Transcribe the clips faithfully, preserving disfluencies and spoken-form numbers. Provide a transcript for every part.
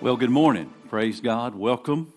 Well, good morning. Praise God. Welcome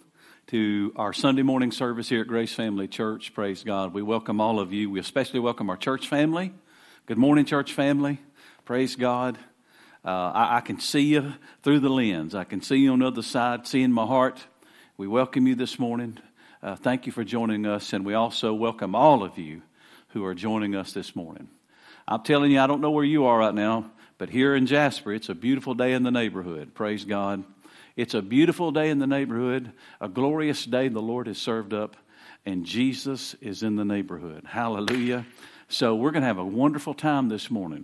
to our Sunday morning service here at Grace Family Church. Praise God. We welcome all of you. We especially welcome our church family. Good morning, church family. Praise God. Uh, I, I can see you through the lens. I can see you on the other side, seeing my heart. We welcome you this morning. Uh, thank you for joining us, and we also welcome all of you who are joining us this morning. I'm telling you, I don't know where you are right now, but here in Jasper, it's a beautiful day in the neighborhood. Praise God. It's a beautiful day in the neighborhood, a glorious day the Lord has served up, and Jesus is in the neighborhood. Hallelujah. So we're going to have a wonderful time this morning.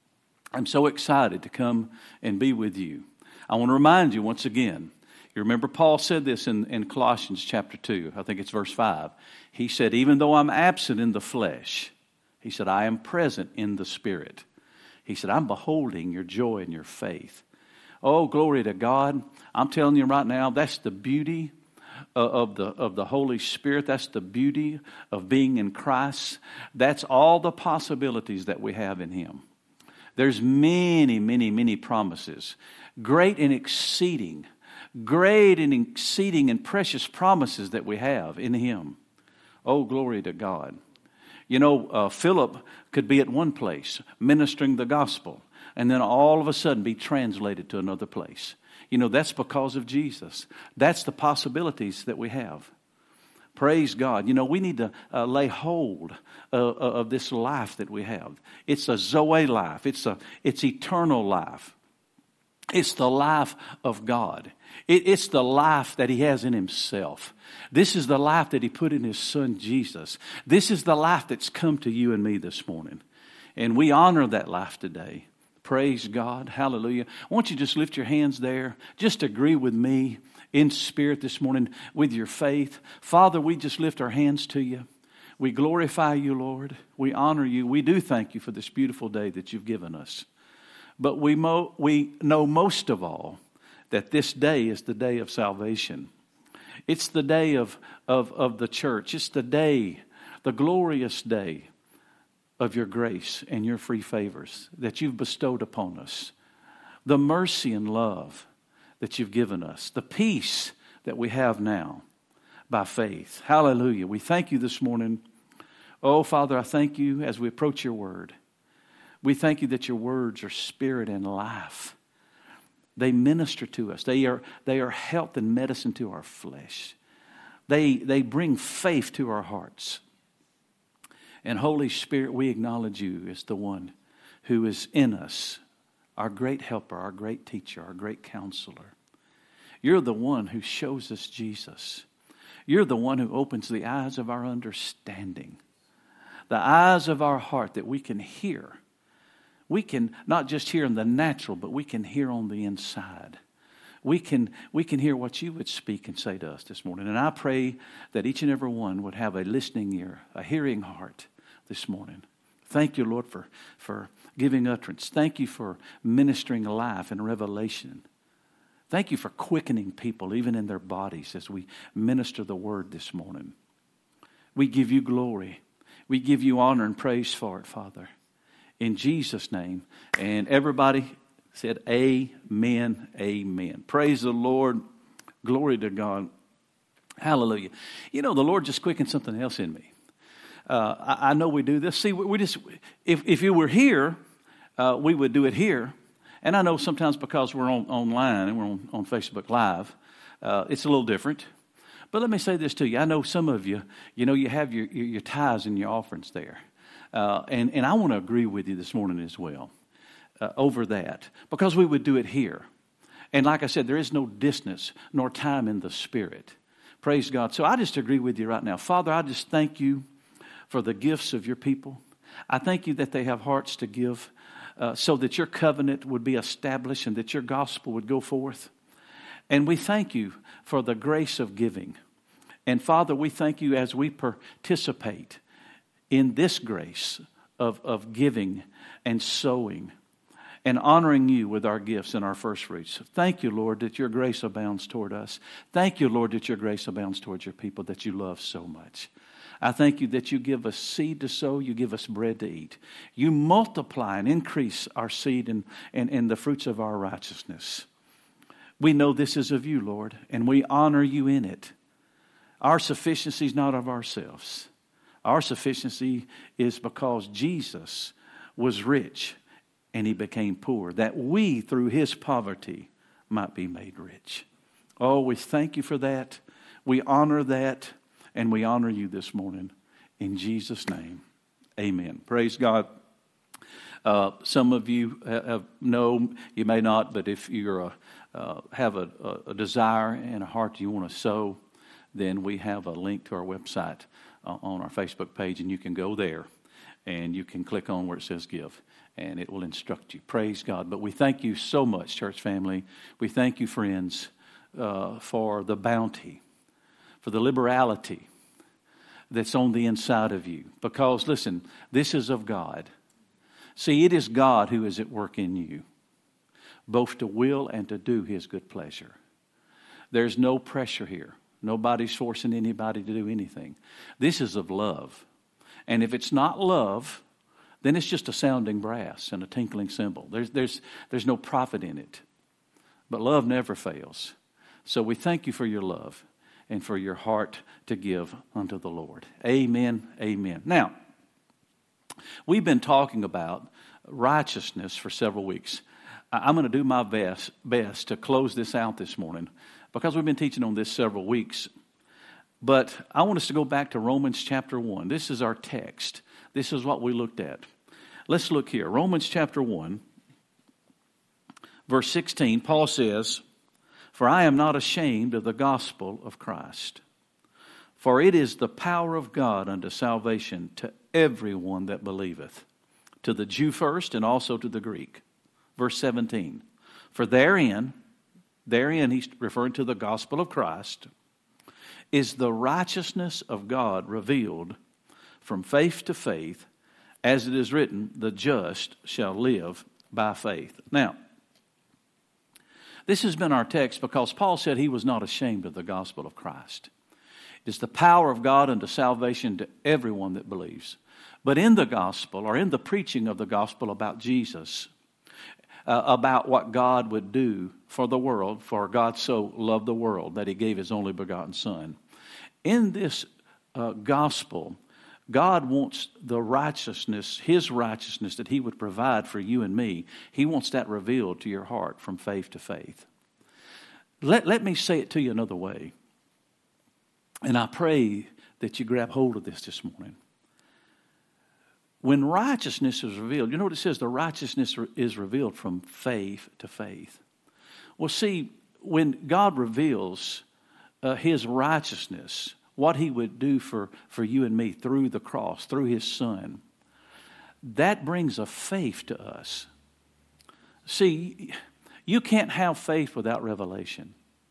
I'm so excited to come and be with you. I want to remind you once again, you remember Paul said this in, in Colossians chapter two, I think it's verse five. He said, even though I'm absent in the flesh, he said, I am present in the Spirit. He said, I'm beholding your joy and your faith. Oh, glory to God. I'm telling you right now, that's the beauty of the of the Holy Spirit. That's the beauty of being in Christ. That's all the possibilities that we have in Him. There's many, many, many promises. Great and exceeding, great and exceeding and precious promises that we have in Him. Oh, glory to God. You know, uh, Philip could be at one place ministering the gospel, and then all of a sudden be translated to another place. You know, that's because of Jesus. That's the possibilities that we have. Praise God. You know, we need to uh, lay hold uh, of this life that we have. It's a Zoe life. It's a it's eternal life. It's the life of God. It, it's the life that He has in Himself. This is the life that He put in His Son, Jesus. This is the life that's come to you and me this morning. And we honor that life today. Praise God. Hallelujah. Won't you just lift your hands there? Just agree with me in spirit this morning with your faith. Father, we just lift our hands to you. We glorify you, Lord. We honor you. We do thank you for this beautiful day that you've given us. But we mo- we know most of all that this day is the day of salvation. It's the day of, of, of the church. It's the day, the glorious day of your grace and your free favors that you've bestowed upon us. The mercy and love that you've given us. The peace that we have now by faith. Hallelujah. We thank you this morning. Oh, Father, I thank you as we approach your word. We thank you that your words are spirit and life. They minister to us. They are, they are health and medicine to our flesh. They, they bring faith to our hearts. And Holy Spirit, we acknowledge you as the one who is in us, our great helper, our great teacher, our great counselor. You're the one who shows us Jesus. You're the one who opens the eyes of our understanding, the eyes of our heart that we can hear. We can not just hear in the natural, but we can hear on the inside. We can, we can hear what you would speak and say to us this morning. And I pray that each and every one would have a listening ear, a hearing heart this morning. Thank you, Lord, for, for giving utterance. Thank you for ministering life and revelation. Thank you for quickening people, even in their bodies, as we minister the word this morning. We give you glory. We give you honor and praise for it, Father. In Jesus' name. And everybody said amen, amen. Praise the Lord. Glory to God. Hallelujah. You know, the Lord just quickened something else in me. Uh, I, I know we do this. See, we, we just, if, if you were here, uh, we would do it here. And I know sometimes because we're on online and we're on, on Facebook Live, uh, it's a little different. But let me say this to you. I know some of you, you know, you have your, your, your tithes and your offerings there. Uh, and, and I want to agree with you this morning as well uh, over that. Because we would do it here. And like I said, there is no distance nor time in the Spirit. Praise God. So I just agree with you right now. Father, I just thank you for the gifts of your people. I thank you that they have hearts to give uh, so that your covenant would be established and that your gospel would go forth. And we thank you for the grace of giving. And Father, we thank you as we participate in this grace of, of giving and sowing and honoring you with our gifts and our first fruits. Thank you, Lord, that your grace abounds toward us. Thank you, Lord, that your grace abounds towards your people that you love so much. I thank you that you give us seed to sow, you give us bread to eat. You multiply and increase our seed and, and, and the fruits of our righteousness. We know this is of you, Lord, and we honor you in it. Our sufficiency is not of ourselves. Our sufficiency is because Jesus was rich and he became poor, that we, through his poverty, might be made rich. Oh, we thank you for that. We honor that, and we honor you this morning. In Jesus' name, amen. Praise God. Uh, some of you have, know, you may not, but if you uh, have a, a desire and a heart you want to sow, then we have a link to our website uh, on our Facebook page, and you can go there, and you can click on where it says give, and it will instruct you. Praise God. But we thank you so much, church family. We thank you, friends, uh, for the bounty, for the liberality that's on the inside of you. Because, listen, this is of God. See, it is God who is at work in you, both to will and to do his good pleasure. There's no pressure here. Nobody's forcing anybody to do anything. This is of love. And if it's not love, then it's just a sounding brass and a tinkling cymbal. There's, there's, there's no profit in it. But love never fails. So we thank you for your love and for your heart to give unto the Lord. Amen, amen. Now, we've been talking about righteousness for several weeks. I'm going to do my best, best to close this out this morning because we've been teaching on this several weeks. But I want us to go back to Romans chapter one. This is our text. This is what we looked at. Let's look here. Romans chapter one, verse sixteen, Paul says, "For I am not ashamed of the gospel of Christ, for it is the power of God unto salvation to everyone that believeth, to the Jew first and also to the Greek." Verse seventeen, "For therein," therein he's referring to the gospel of Christ, "is the righteousness of God revealed from faith to faith, as it is written, the just shall live by faith." Now, this has been our text because Paul said he was not ashamed of the gospel of Christ. It is the power of God unto salvation to everyone that believes. But in the gospel, or in the preaching of the gospel about Jesus, uh, about what God would do for the world, for God so loved the world that he gave his only begotten Son. In this uh, gospel, God wants the righteousness, his righteousness that he would provide for you and me. He wants that revealed to your heart from faith to faith. Let, let me say it to you another way. And I pray that you grab hold of this this morning. When righteousness is revealed, you know what it says? The righteousness is revealed from faith to faith. Well, see, when God reveals uh, his righteousness, what he would do for, for you and me through the cross, through his Son, that brings a faith to us. See, you can't have faith without revelation.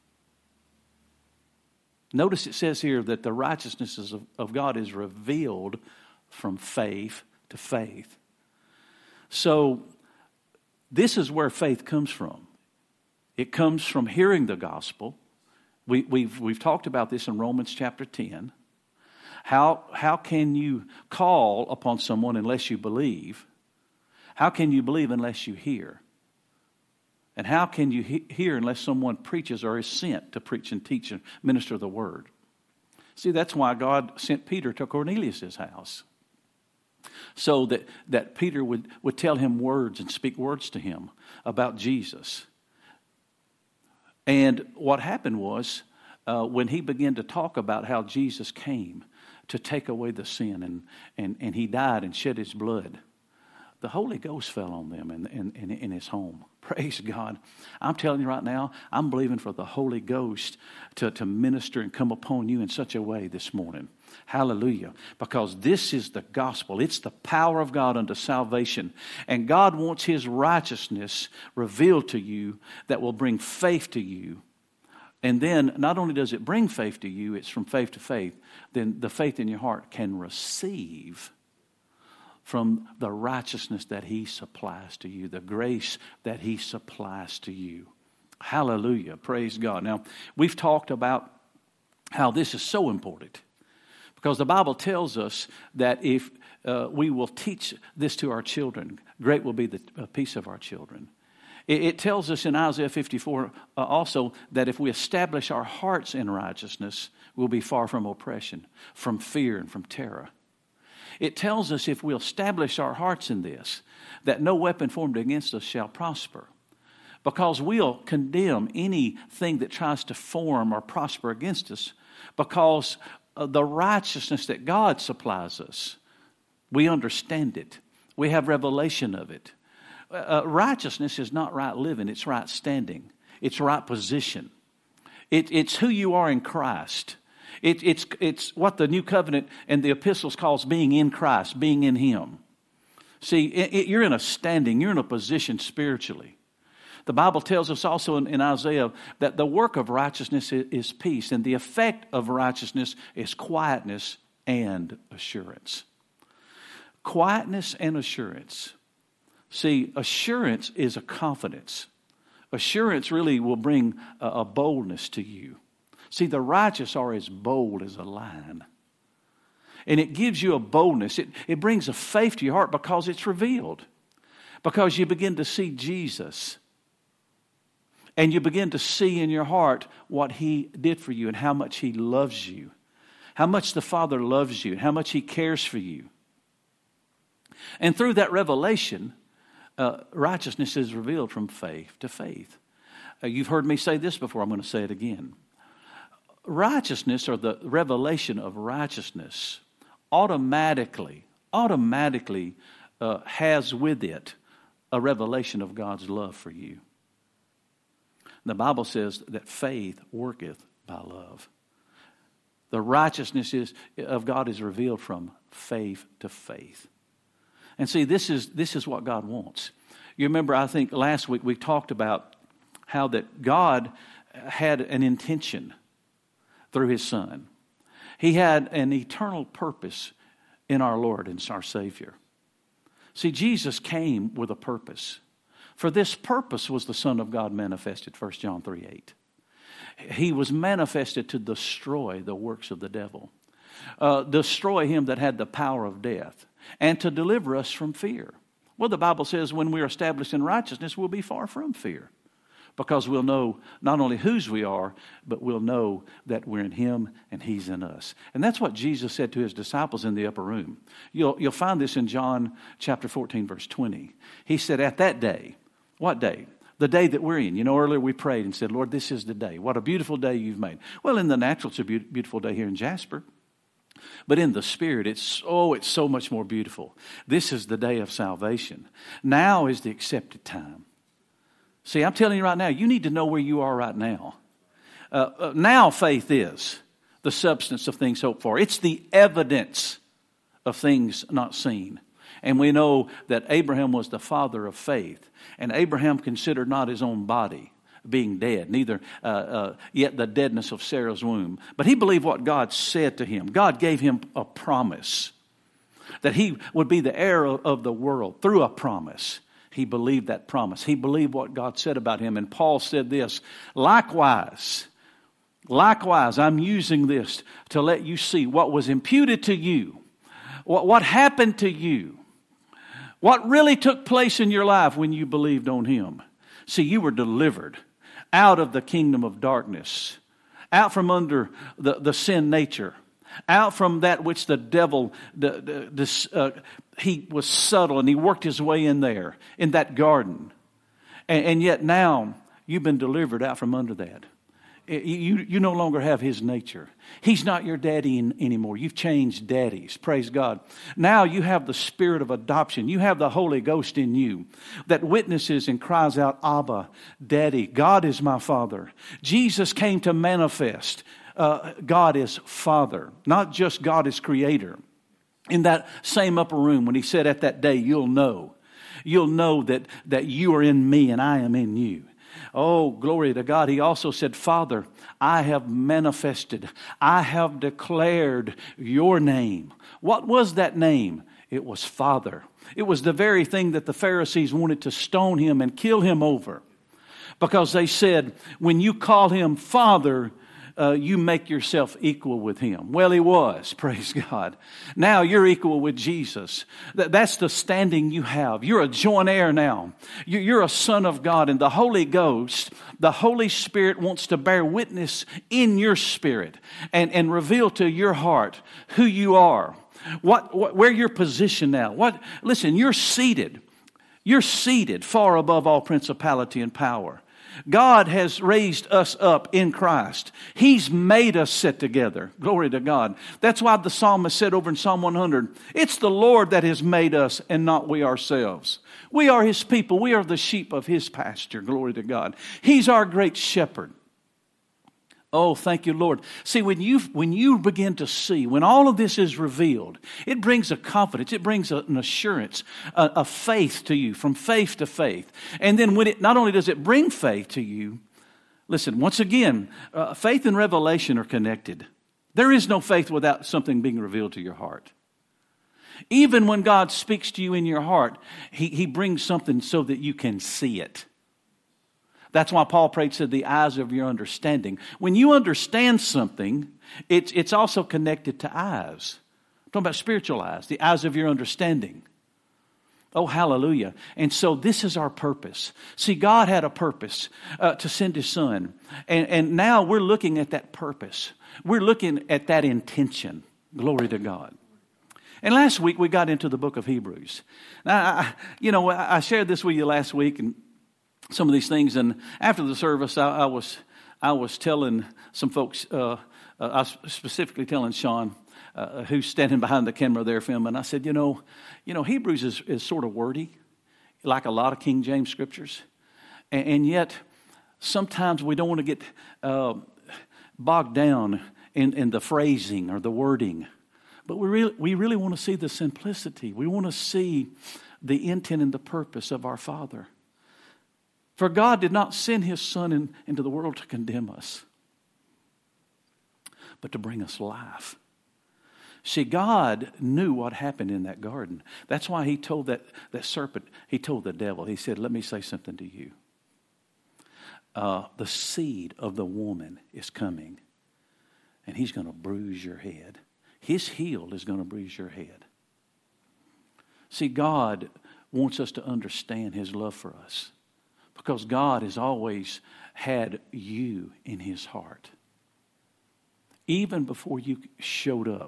Notice it says here that the righteousness of, of God is revealed from faith to faith. So this is where faith comes from. It comes from hearing the gospel. We, we've, we've talked about this in Romans chapter ten. How, how can you call upon someone unless you believe? How can you believe unless you hear? And how can you he- hear unless someone preaches or is sent to preach and teach and minister the word? See, that's why God sent Peter to Cornelius' house. So that, that Peter would, would tell him words and speak words to him about Jesus. And what happened was, uh, when he began to talk about how Jesus came to take away the sin and, and, and he died and shed his blood, the Holy Ghost fell on them in, in, in, in his home. Praise God. I'm telling you right now, I'm believing for the Holy Ghost to, to minister and come upon you in such a way this morning. Hallelujah. Because this is the gospel. It's the power of God unto salvation. And God wants his righteousness revealed to you that will bring faith to you. And then not only does it bring faith to you, it's from faith to faith. Then the faith in your heart can receive from the righteousness that he supplies to you, the grace that he supplies to you. Hallelujah. Praise God. Now, we've talked about how this is so important because the Bible tells us that if uh, we will teach this to our children, great will be the uh, peace of our children. It, it tells us in Isaiah fifty-four uh, also that if we establish our hearts in righteousness, we'll be far from oppression, from fear, and from terror. It tells us if we'll establish our hearts in this, that no weapon formed against us shall prosper. Because we'll condemn anything that tries to form or prosper against us, because of the righteousness that God supplies us. We understand it. We have revelation of it. Uh, righteousness is not right living. It's right standing. It's right position. It, it's who you are in Christ. It, it's, it's what the New Covenant and the epistles calls being in Christ, being in Him. See, it, it, you're in a standing, you're in a position spiritually. The Bible tells us also in, in Isaiah that the work of righteousness is, is peace, and the effect of righteousness is quietness and assurance. Quietness and assurance. See, assurance is a confidence. Assurance really will bring a, a boldness to you. See, the righteous are as bold as a lion. And it gives you a boldness. It, it brings a faith to your heart because it's revealed. Because you begin to see Jesus. And you begin to see in your heart what He did for you and how much He loves you. How much the Father loves you and how much He cares for you. And through that revelation, uh, righteousness is revealed from faith to faith. Uh, you've heard me say this before. I'm going to say it again. Righteousness, or the revelation of righteousness, automatically, automatically uh, has with it a revelation of God's love for you. The Bible says that faith worketh by love. The righteousness is, of God is revealed from faith to faith. And see, this is, this is what God wants. You remember, I think last week we talked about how that God had an intention through His Son. He had an eternal purpose in our Lord and our Savior. See, Jesus came with a purpose. For this purpose was the Son of God manifested, First John three eight. He was manifested to destroy the works of the devil. Uh, destroy him that had the power of death. And to deliver us from fear. Well, the Bible says when we're established in righteousness, we'll be far from fear. Because we'll know not only whose we are, but we'll know that we're in Him and He's in us. And that's what Jesus said to His disciples in the upper room. You'll, you'll find this in John chapter fourteen, verse twenty. He said, at that day, what day? The day that we're in. You know, earlier we prayed and said, Lord, this is the day. What a beautiful day you've made. Well, in the natural, it's a be- beautiful day here in Jasper. But in the Spirit, it's, oh, it's so much more beautiful. This is the day of salvation. Now is the accepted time. See, I'm telling you right now, you need to know where you are right now. Uh, uh, now faith is the substance of things hoped for. It's the evidence of things not seen. And we know that Abraham was the father of faith. And Abraham considered not his own body being dead, neither uh, uh, yet the deadness of Sarah's womb. But he believed what God said to him. God gave him a promise that he would be the heir of the world through a promise. He believed that promise. He believed what God said about him. And Paul said this, likewise, likewise, I'm using this to let you see what was imputed to you, what, what happened to you, what really took place in your life when you believed on Him. See, you were delivered out of the kingdom of darkness, out from under the, the sin nature, out from that which the devil, the, the, this, uh, he was subtle and he worked his way in there, in that garden. And, and yet now you've been delivered out from under that. You, you no longer have his nature. He's not your daddy in, anymore. You've changed daddies. Praise God. Now you have the spirit of adoption. You have the Holy Ghost in you that witnesses and cries out, Abba, Daddy, God is my Father. Jesus came to manifest uh, God is Father, not just God is Creator. In that same upper room when He said at that day, you'll know. You'll know that, that you are in me and I am in you. Oh, glory to God. He also said, Father, I have manifested, I have declared your name. What was that name? It was Father. It was the very thing that the Pharisees wanted to stone Him and kill Him over. Because they said, when you call Him Father, uh, you make yourself equal with him. Well, he was, praise God. Now you're equal with Jesus. Th- that's the standing you have. You're a joint heir now. You- you're a son of God, and the Holy Ghost, the Holy Spirit wants to bear witness in your spirit and, and reveal to your heart who you are, what, what where you're positioned now. What? Listen, you're seated. You're seated far above all principality and power. God has raised us up in Christ. He's made us sit together. Glory to God. That's why the psalmist said over in Psalm one hundred, it's the Lord that has made us and not we ourselves. We are His people. We are the sheep of His pasture. Glory to God. He's our great shepherd. Oh, thank you, Lord. See, when you when you begin to see, when all of this is revealed, it brings a confidence, it brings a, an assurance, a, a faith to you, from faith to faith. And then when it, not only does it bring faith to you, listen, once again, uh, faith and revelation are connected. There is no faith without something being revealed to your heart. Even when God speaks to you in your heart, He, he brings something so that you can see it. That's why Paul prayed, said, the eyes of your understanding. When you understand something, it's, it's also connected to eyes. I'm talking about spiritual eyes, the eyes of your understanding. Oh, hallelujah. And so this is our purpose. See, God had a purpose uh, to send His Son. And, and now we're looking at that purpose. We're looking at that intention. Glory to God. And last week we got into the book of Hebrews. Now, I, you know, I shared this with you last week, and some of these things, and after the service, I, I was I was telling some folks, uh, uh, I was specifically telling Sean, uh, who's standing behind the camera there filming. I said, you know, you know, Hebrews is, is sort of wordy, like a lot of King James scriptures, and, and yet sometimes we don't want to get uh, bogged down in, in the phrasing or the wording, but we really we really want to see the simplicity. We want to see the intent and the purpose of our Father. For God did not send His Son in, into the world to condemn us, but to bring us life. See, God knew what happened in that garden. That's why He told that, that serpent, He told the devil, He said, let me say something to you. Uh, the seed of the woman is coming, and he's going to bruise your head. His heel is going to bruise your head. See, God wants us to understand His love for us. Because God has always had you in His heart. Even before you showed up,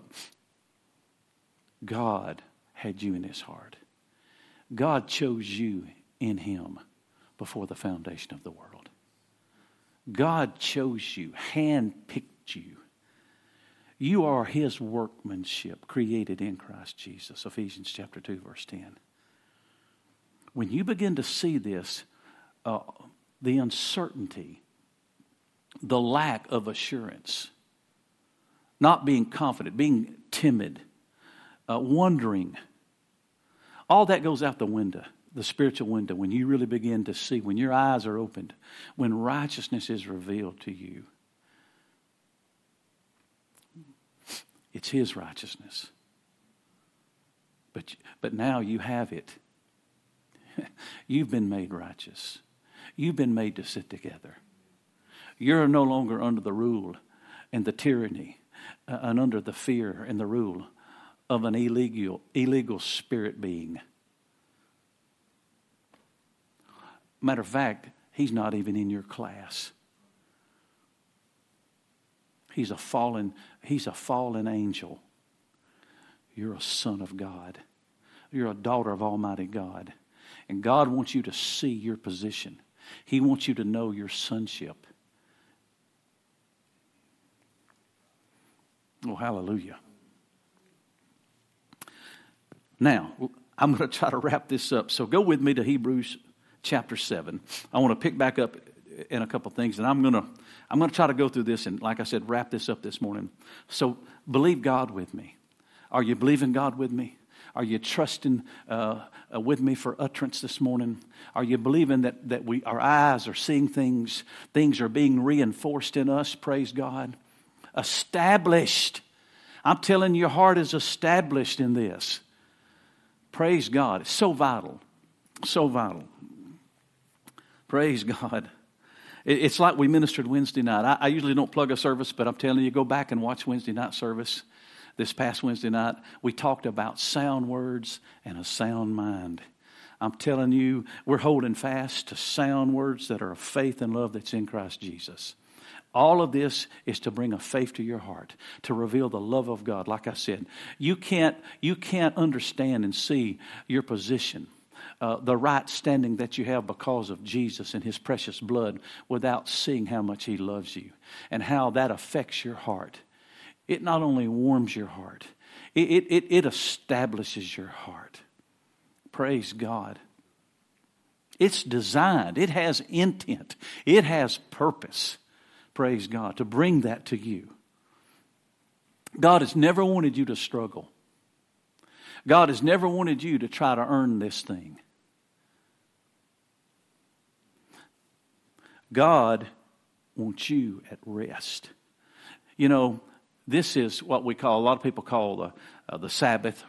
God had you in His heart. God chose you in Him before the foundation of the world. God chose you, handpicked you. You are His workmanship created in Christ Jesus. Ephesians chapter two, verse ten. When you begin to see this, Uh, the uncertainty, the lack of assurance, not being confident, being timid, uh, wondering, all that goes out the window, the spiritual window, when you really begin to see, when your eyes are opened, when righteousness is revealed to you. It's His righteousness. But, but now you have it. You've been made righteous. You've been made to sit together. You're no longer under the rule and the tyranny uh, and under the fear and the rule of an illegal, illegal spirit being. Matter of fact, he's not even in your class. He's a fallen, he's a fallen angel. You're a son of God. You're a daughter of Almighty God. And God wants you to see your position. He wants you to know your sonship. Oh, hallelujah. Now, I'm going to try to wrap this up. So go with me to Hebrews chapter seven. I want to pick back up in a couple things, and I'm going to I'm going to try to go through this and, like I said, wrap this up this morning. So believe God with me. Are you believing God with me? Are you trusting uh, uh, with me for utterance this morning? Are you believing that, that we our eyes are seeing things, things are being reinforced in us? Praise God. Established. I'm telling you, your heart is established in this. Praise God. It's so vital. So vital. Praise God. It's like we ministered Wednesday night. I, I usually don't plug a service, but I'm telling you, go back and watch Wednesday night service. This past Wednesday night, we talked about sound words and a sound mind. I'm telling you, we're holding fast to sound words that are of faith and love that's in Christ Jesus. All of this is to bring a faith to your heart, to reveal the love of God. Like I said, you can't, you can't understand and see your position, uh, the right standing that you have because of Jesus and His precious blood without seeing how much He loves you and how that affects your heart. It not only warms your heart, it, it, it establishes your heart. Praise God. It's designed. It has intent. It has purpose. Praise God. To bring that to you. God has never wanted you to struggle. God has never wanted you to try to earn this thing. God wants you at rest. You know, this is what we call, a lot of people call the, uh, the Sabbath.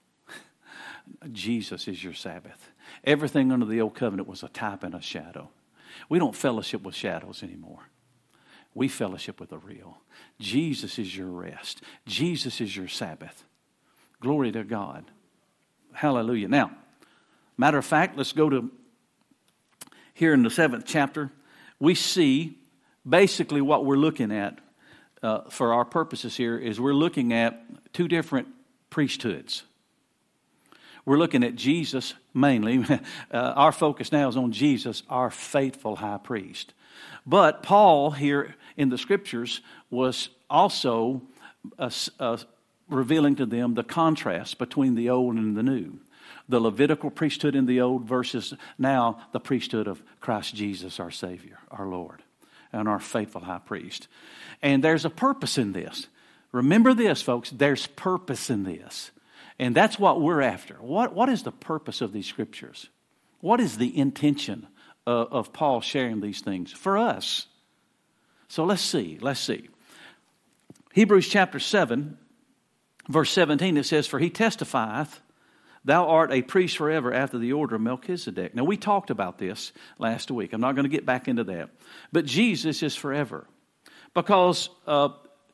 Jesus is your Sabbath. Everything under the old covenant was a type and a shadow. We don't fellowship with shadows anymore. We fellowship with the real. Jesus is your rest. Jesus is your Sabbath. Glory to God. Hallelujah. Now, matter of fact, let's go to here in the seventh chapter. We see basically what we're looking at uh, for our purposes here is we're looking at two different priesthoods. We're looking at Jesus mainly. uh, our focus now is on Jesus, our faithful high priest. But Paul here in the Scriptures was also uh, uh, revealing to them the contrast between the old and the new. The Levitical priesthood in the old versus now the priesthood of Christ Jesus, our Savior, our Lord, and our faithful high priest. And there's a purpose in this. Remember this, folks, there's purpose in this. And that's what we're after. What, what is the purpose of these Scriptures? What is the intention of, of Paul sharing these things for us? So let's see, let's see. Hebrews chapter seven, verse seventeen, it says, "For he testifieth, thou art a priest forever after the order of Melchizedek." Now, we talked about this last week. I'm not going to get back into that. But Jesus is forever. Because uh,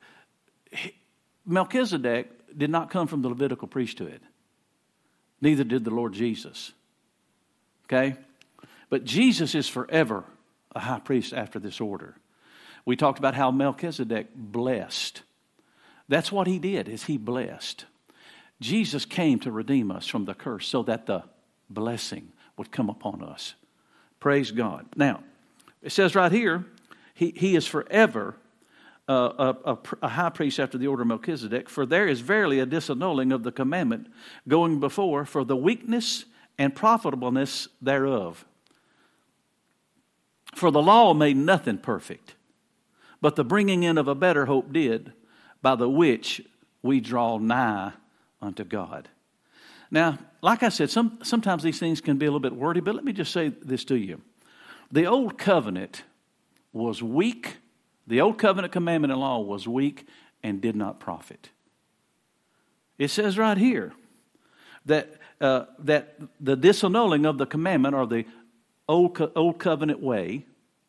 Melchizedek did not come from the Levitical priesthood. Neither did the Lord Jesus. Okay? But Jesus is forever a high priest after this order. We talked about how Melchizedek blessed. That's what he did, is he blessed. Jesus came to redeem us from the curse so that the blessing would come upon us. Praise God. Now, it says right here, he, he is forever uh, a, a, a high priest after the order of Melchizedek, for there is verily a disannulling of the commandment going before for the weakness and profitableness thereof. For the law made nothing perfect, but the bringing in of a better hope did, by the which we draw nigh unto God. Now, like I said, some, sometimes these things can be a little bit wordy, but let me just say this to you. The old covenant was weak. The old covenant commandment and law was weak and did not profit. It says right here that uh, that the disannulling of the commandment, or the old, co- old covenant way,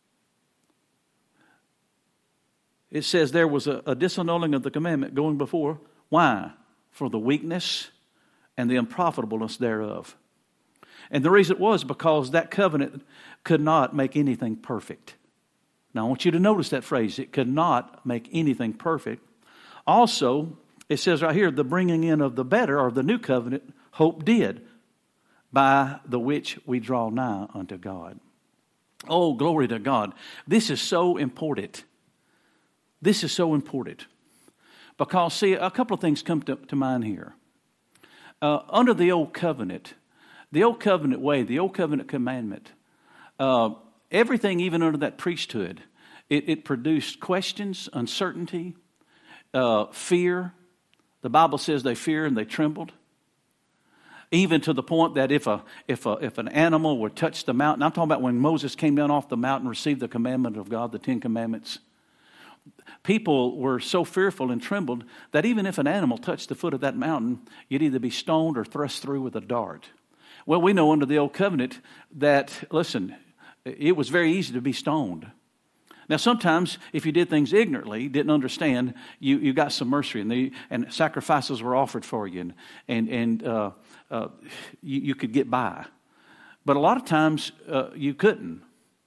it says there was a, a disannulling of the commandment going before. Why? For the weakness and the unprofitableness thereof. And the reason it was because that covenant could not make anything perfect. Now, I want you to notice that phrase. It could not make anything perfect. Also, it says right here, the bringing in of the better, or the new covenant, hope did, by the which we draw nigh unto God. Oh, glory to God. This is so important. This is so important. Because, see, a couple of things come to, to mind here. Uh, under the old covenant, the old covenant way, the old covenant commandment, uh, everything even under that priesthood, it, it produced questions, uncertainty, uh, fear. The Bible says they fear and they trembled. Even to the point that if a if a if an animal would touch the mountain, I'm talking about when Moses came down off the mountain and received the commandment of God, the Ten Commandments. People were so fearful and trembled that even if an animal touched the foot of that mountain, you'd either be stoned or thrust through with a dart. Well, we know under the old covenant that, listen, it was very easy to be stoned. Now, sometimes if you did things ignorantly, didn't understand, you, you got some mercy, and, the, and sacrifices were offered for you, and, and, and uh, uh, you, you could get by. But a lot of times uh, you couldn't.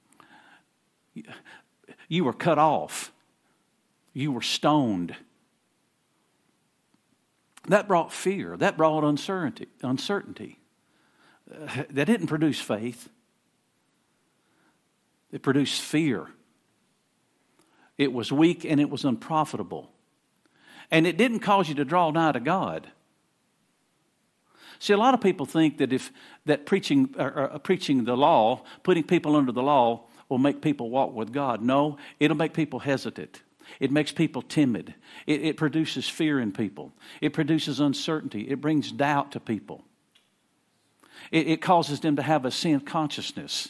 You were cut off. You were stoned. That brought fear. That brought uncertainty. Uncertainty. Uh, that didn't produce faith. It produced fear. It was weak and it was unprofitable. And it didn't cause you to draw nigh to God. See, a lot of people think that if that preaching or, or preaching the law, putting people under the law, will make people walk with God. No, it'll make people hesitant. It makes people timid. It, it produces fear in people. It produces uncertainty. It brings doubt to people. It, it causes them to have a sin consciousness,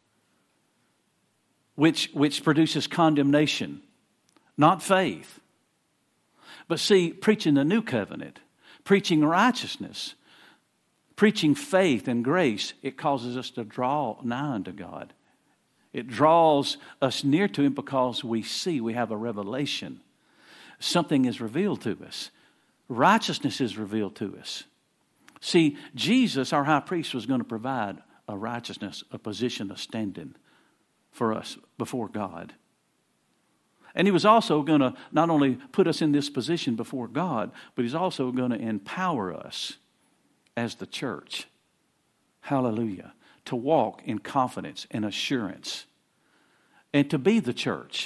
which, which produces condemnation, not faith. But see, preaching the new covenant, preaching righteousness, preaching faith and grace, it causes us to draw nigh unto God. It draws us near to Him because we see, we have a revelation. Something is revealed to us. Righteousness is revealed to us. See, Jesus, our high priest, was going to provide a righteousness, a position of standing for us before God. And He was also going to not only put us in this position before God, but He's also going to empower us as the church. Hallelujah. To walk in confidence and assurance. And to be the church.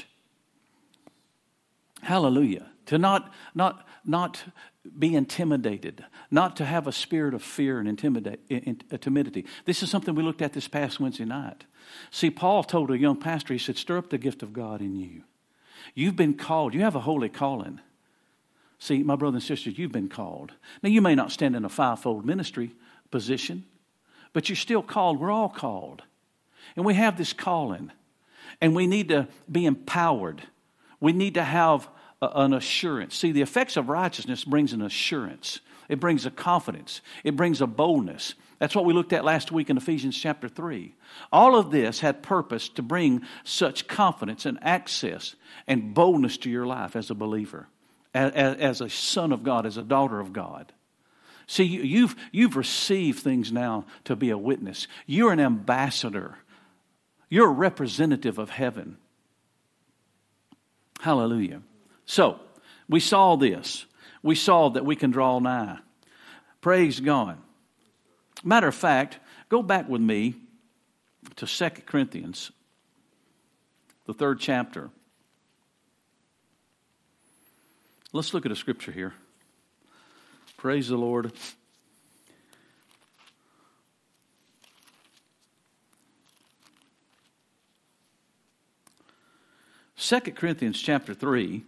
Hallelujah. To not, not, not be intimidated. Not to have a spirit of fear and intimidate, in, in, timidity. This is something we looked at this past Wednesday night. See, Paul told a young pastor, he said, stir up the gift of God in you. You've been called. You have a holy calling. See, my brothers and sisters, you've been called. Now, you may not stand in a fivefold ministry position, but you're still called. We're all called. And we have this calling. And we need to be empowered. We need to have a, an assurance. See, the effects of righteousness brings an assurance. It brings a confidence. It brings a boldness. That's what we looked at last week in Ephesians chapter three. All of this had purpose to bring such confidence and access and boldness to your life as a believer, as, as a son of God, as a daughter of God. See, you've, you've received things now to be a witness. You're an ambassador. You're a representative of heaven. Hallelujah. So, we saw this. We saw that we can draw nigh. Praise God. Matter of fact, go back with me to Second Corinthians, the third chapter. Let's look at a scripture here. Praise the Lord. Second Corinthians chapter three.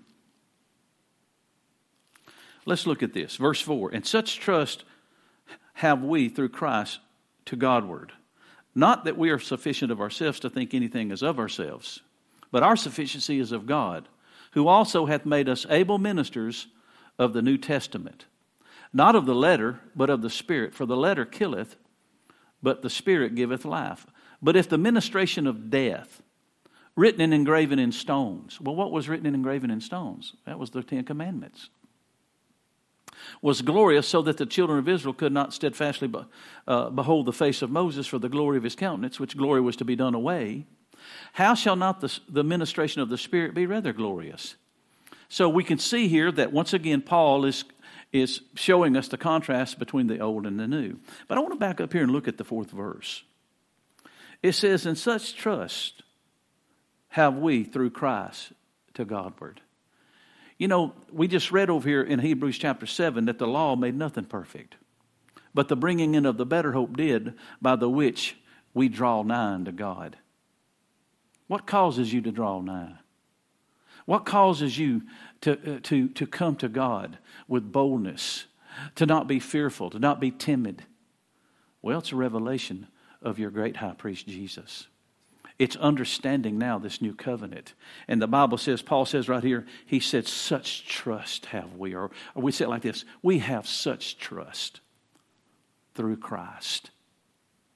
Let's look at this. Verse four. And such trust have we through Christ to Godward. Not that we are sufficient of ourselves to think anything is of ourselves, but our sufficiency is of God, who also hath made us able ministers of the New Testament. Not of the letter, but of the Spirit. For the letter killeth, but the Spirit giveth life. But if the ministration of death, written and engraven in stones. Well, what was written and engraven in stones? That was the Ten Commandments. Was glorious, so that the children of Israel could not steadfastly be, uh, behold the face of Moses for the glory of his countenance, which glory was to be done away. How shall not the, the ministration of the Spirit be rather glorious? So we can see here that once again Paul is, is showing us the contrast between the old and the new. But I want to back up here and look at the fourth verse. It says, "In such trust have we through Christ to Godward." You know, we just read over here in Hebrews chapter seven that the law made nothing perfect, but the bringing in of the better hope did, by the which we draw nigh unto God. What causes you to draw nigh? What causes you to, uh, to, to come to God with boldness, to not be fearful, to not be timid? Well, it's a revelation of your great high priest Jesus. It's understanding now this new covenant. And the Bible says, Paul says right here, he said, such trust have we. Or, or we say it like this, we have such trust through Christ.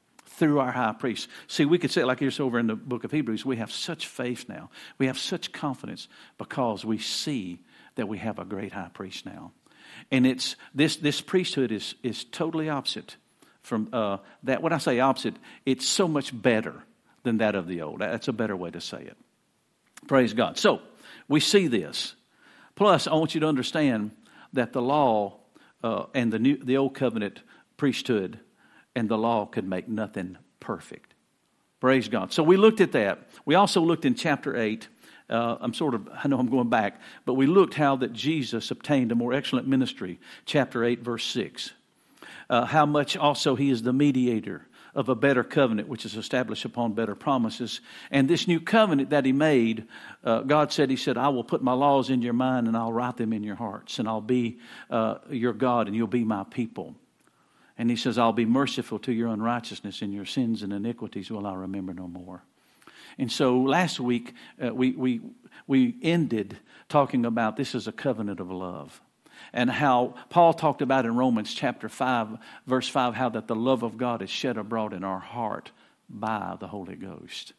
through our high priest. See, we could say it like this over in the book of Hebrews. We have such faith now. We have such confidence because we see that we have a great high priest now. And it's this this priesthood is is totally opposite from uh, that. When I say opposite, it's so much better than that of the old. That's a better way to say it. Praise God. So we see this. Plus, I want you to understand that the law uh, and the new the old covenant priesthood and the law could make nothing perfect. Praise God. So we looked at that. We also looked in chapter eight. Uh, I'm sort of, I know I'm going back, but we looked how that Jesus obtained a more excellent ministry. Chapter eight, verse six. Uh, how much also he is the mediator of a better covenant, which is established upon better promises. And this new covenant that he made, uh, God said, he said, I will put my laws in your mind and I'll write them in your hearts. And I'll be uh, your God and you'll be my people. And he says, I'll be merciful to your unrighteousness and your sins and iniquities will I remember no more. And so last week, uh, we, we, we ended talking about this is a covenant of love. And how Paul talked about in Romans chapter five, verse five, how that the love of God is shed abroad in our heart by the Holy Ghost.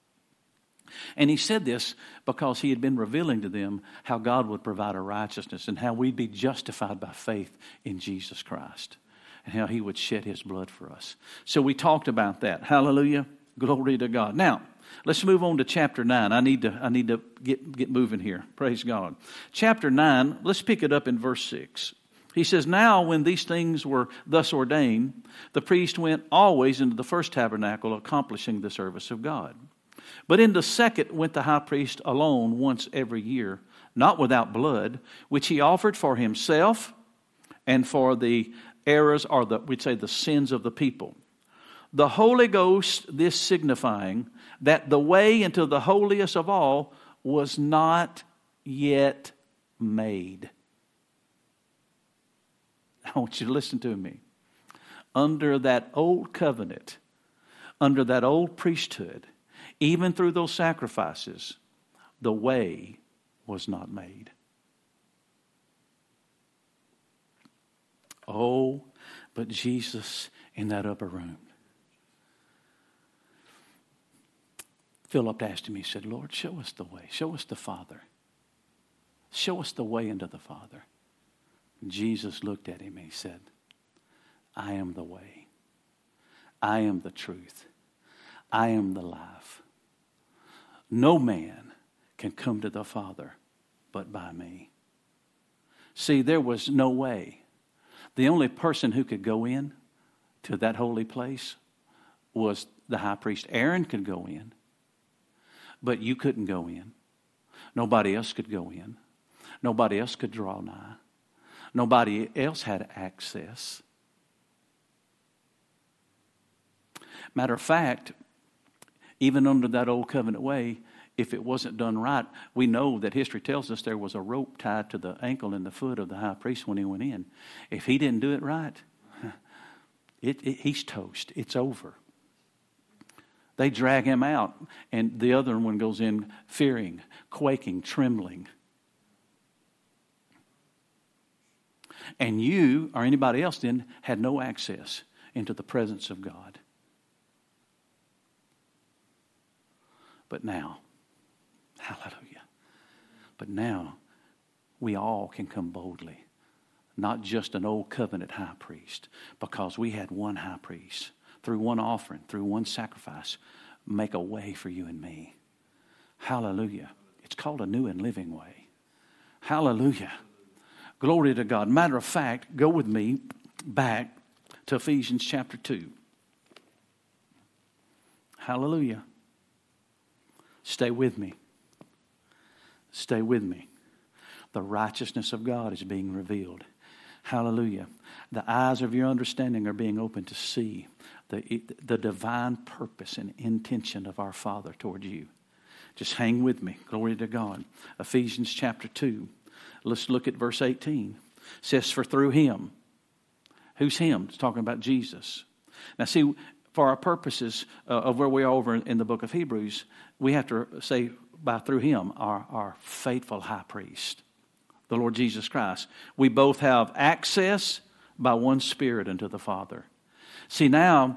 And he said this because he had been revealing to them how God would provide a righteousness and how we'd be justified by faith in Jesus Christ. And how he would shed his blood for us. So we talked about that. Hallelujah. Glory to God. Now, let's move on to chapter nine. I need to I need to get, get moving here. Praise God. Chapter nine, let's pick it up in verse six. He says, now when these things were thus ordained, the priest went always into the first tabernacle, accomplishing the service of God. But in the second went the high priest alone once every year, not without blood, which he offered for himself and for the errors, or the we'd say the sins of the people. The Holy Ghost, this signifying that the way into the holiest of all was not yet made. I want you to listen to me. Under that old covenant, under that old priesthood, even through those sacrifices, the way was not made. Oh, but Jesus in that upper room. Philip asked him, he said, Lord, show us the way. Show us the Father. Show us the way into the Father. And Jesus looked at him and he said, I am the way. I am the truth. I am the life. No man can come to the Father but by me. See, there was no way. The only person who could go in to that holy place was the high priest. Aaron could go in. But you couldn't go in. Nobody else could go in. Nobody else could draw nigh. Nobody else had access. Matter of fact, even under that old covenant way, if it wasn't done right, we know that history tells us there was a rope tied to the ankle and the foot of the high priest when he went in. If he didn't do it right, it, it, he's toast. It's over. They drag him out, and the other one goes in fearing, quaking, trembling. And you, or anybody else then, had no access into the presence of God. But now, hallelujah, but now we all can come boldly. Not just an old covenant high priest, because we had one high priest. Through one offering, through one sacrifice, make a way for you and me. Hallelujah. It's called a new and living way. Hallelujah. Glory to God. Matter of fact, go with me back to Ephesians chapter two. Hallelujah. Stay with me. Stay with me. The righteousness of God is being revealed. Hallelujah. The eyes of your understanding are being opened to see the, the divine purpose and intention of our Father toward you. Just hang with me. Glory to God. Ephesians chapter two. Let's look at verse eighteen. It says, for through him. Who's him? It's talking about Jesus. Now see, for our purposes uh, of where we are over in the book of Hebrews, we have to say by through him, our, our faithful high priest, the Lord Jesus Christ. We both have access by one Spirit unto the Father. See, now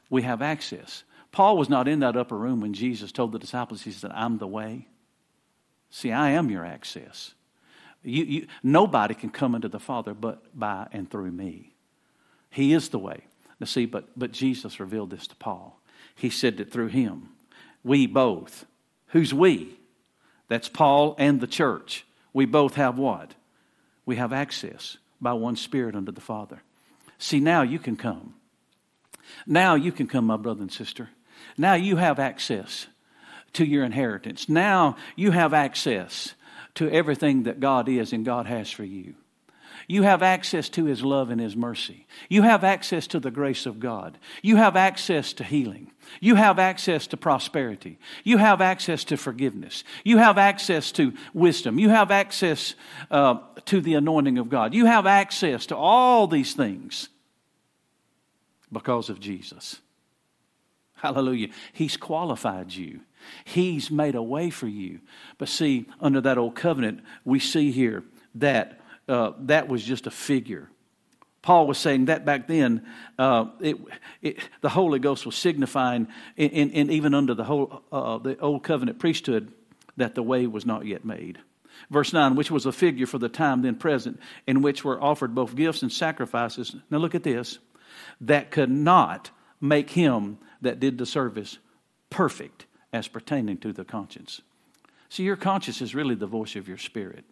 We have access. Paul was not in that upper room when Jesus told the disciples, he said, I'm the way. See, I am your access. You, you, nobody can come into the Father but by and through me. He is the way. Now see, but, but Jesus revealed this to Paul. He said that through him, we both, who's we? That's Paul and the church. We both have what? We have access by one Spirit unto the Father. See, now you can come. Now you can come, my brother and sister. Now you have access to your inheritance. Now you have access to everything that God is and God has for you. You have access to His love and His mercy. You have access to the grace of God. You have access to healing. You have access to prosperity. You have access to forgiveness. You have access to wisdom. You have access uh, to the anointing of God. You have access to all these things because of Jesus. Hallelujah. He's qualified you. He's made a way for you. But see, under that old covenant, we see here that Uh, that was just a figure. Paul was saying that back then, uh, it, it, the Holy Ghost was signifying, in, in, in even under the whole uh, the old covenant priesthood, that the way was not yet made. Verse nine, which was a figure for the time then present, in which were offered both gifts and sacrifices. Now look at this, that could not make him that did the service perfect as pertaining to the conscience. See, your conscience is really the voice of your spirit.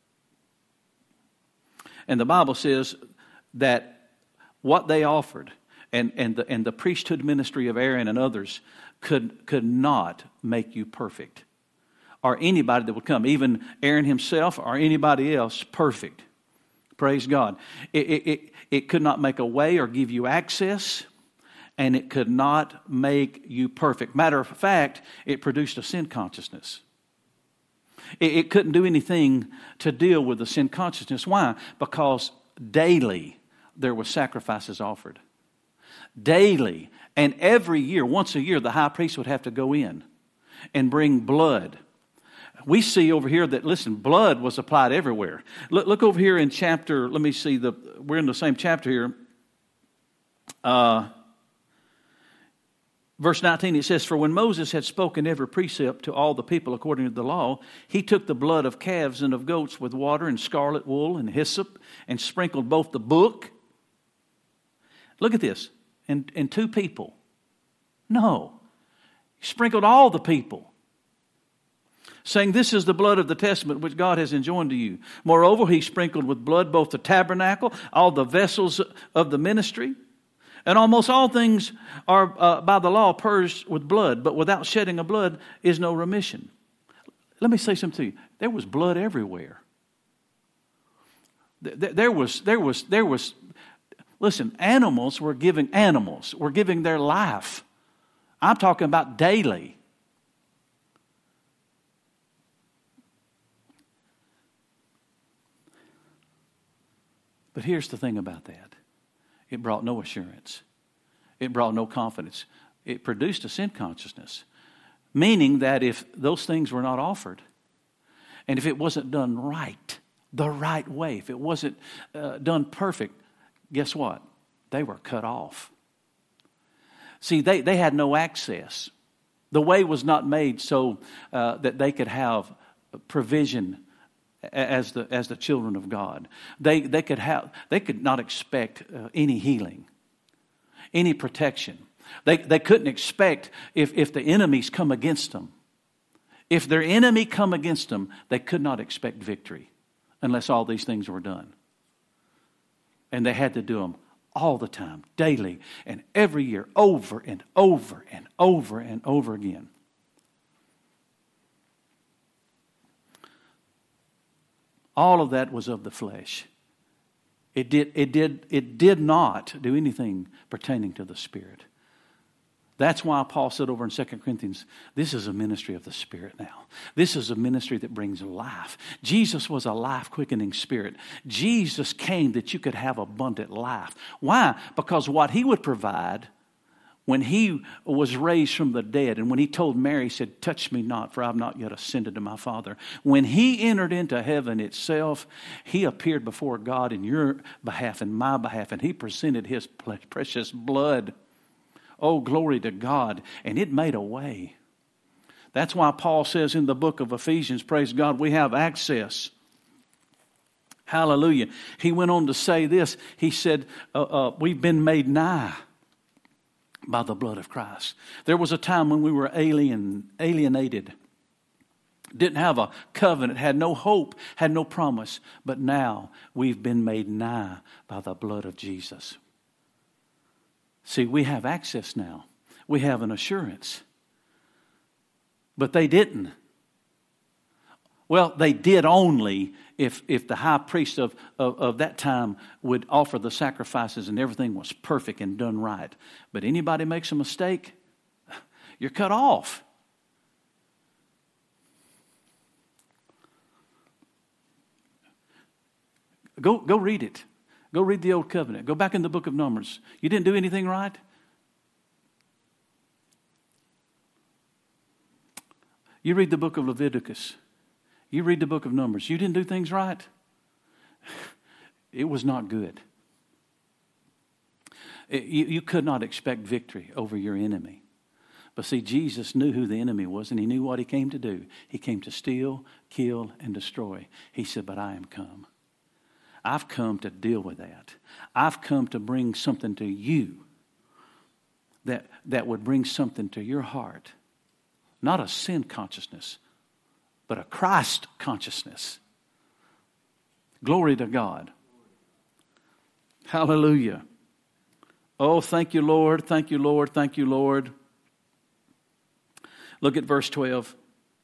And the Bible says that what they offered and, and, the, and the priesthood ministry of Aaron and others could, could not make you perfect. Or anybody that would come, even Aaron himself or anybody else, perfect. Praise God. It, it, it, it could not make a way or give you access, and it could not make you perfect. Matter of fact, it produced a sin consciousness. It couldn't do anything to deal with the sin consciousness. Why? Because daily there were sacrifices offered. Daily. And every year, once a year, the high priest would have to go in and bring blood. We see over here that, listen, blood was applied everywhere. Look, look over here in chapter, let me see, the we're in the same chapter here. Uh Verse nineteen, it says, for when Moses had spoken every precept to all the people according to the law, he took the blood of calves and of goats with water and scarlet wool and hyssop and sprinkled both the book. Look at this. And, and two people. No. He sprinkled all the people, saying, this is the blood of the testament which God has enjoined to you. Moreover, he sprinkled with blood both the tabernacle, all the vessels of the ministry. And almost all things are uh, by the law purged with blood, but without shedding of blood is no remission. Let me say something to you. There was blood everywhere. There, there was, there was, there was, listen, animals were giving, animals were giving their life. I'm talking about daily. But here's the thing about that. It brought no assurance. It brought no confidence. It produced a sin consciousness. Meaning that if those things were not offered, and if it wasn't done right, the right way, if it wasn't uh, done perfect, guess what? They were cut off. See, they, they had no access. The way was not made so uh, that they could have provision as the as the children of God. They they could have they could not expect uh, any healing, any protection. They they couldn't expect if if the enemies come against them. If their enemy come against them, they could not expect victory unless all these things were done. And they had to do them all the time, daily, and every year, over and over and over and over again. All of that was of the flesh. It did, it did, it did not do anything pertaining to the Spirit. That's why Paul said over in Second Corinthians, this is a ministry of the Spirit now. This is a ministry that brings life. Jesus was a life-quickening Spirit. Jesus came that you could have abundant life. Why? Because what He would provide when He was raised from the dead, and when He told Mary, He said, touch me not, for I have not yet ascended to my Father. When He entered into heaven itself, He appeared before God in your behalf and my behalf, and He presented His precious blood. Oh, glory to God. And it made a way. That's why Paul says in the book of Ephesians, praise God, we have access. Hallelujah. He went on to say this. He said, uh, uh, we've been made nigh by the blood of Christ. There was a time when we were alien, alienated. Didn't have a covenant, had no hope, had no promise. But now we've been made nigh by the blood of Jesus. See, we have access now. We have an assurance. But they didn't. Well, they did only if if the high priest of, of, of that time would offer the sacrifices and everything was perfect and done right. But anybody makes a mistake, you're cut off. Go, go read it. Go read the Old Covenant. Go back in the book of Numbers. You didn't do anything right? You read the book of Leviticus. You read the book of Numbers. You didn't do things right? It was not good. It, you, you could not expect victory over your enemy. But see, Jesus knew who the enemy was, and he knew what he came to do. He came to steal, kill, and destroy. He said, but I am come. I've come to deal with that. I've come to bring something to you that, that would bring something to your heart. Not a sin consciousness, but a Christ consciousness. Glory to God. Hallelujah. Oh, thank you, Lord. Thank you, Lord. Thank you, Lord. Look at verse twelve.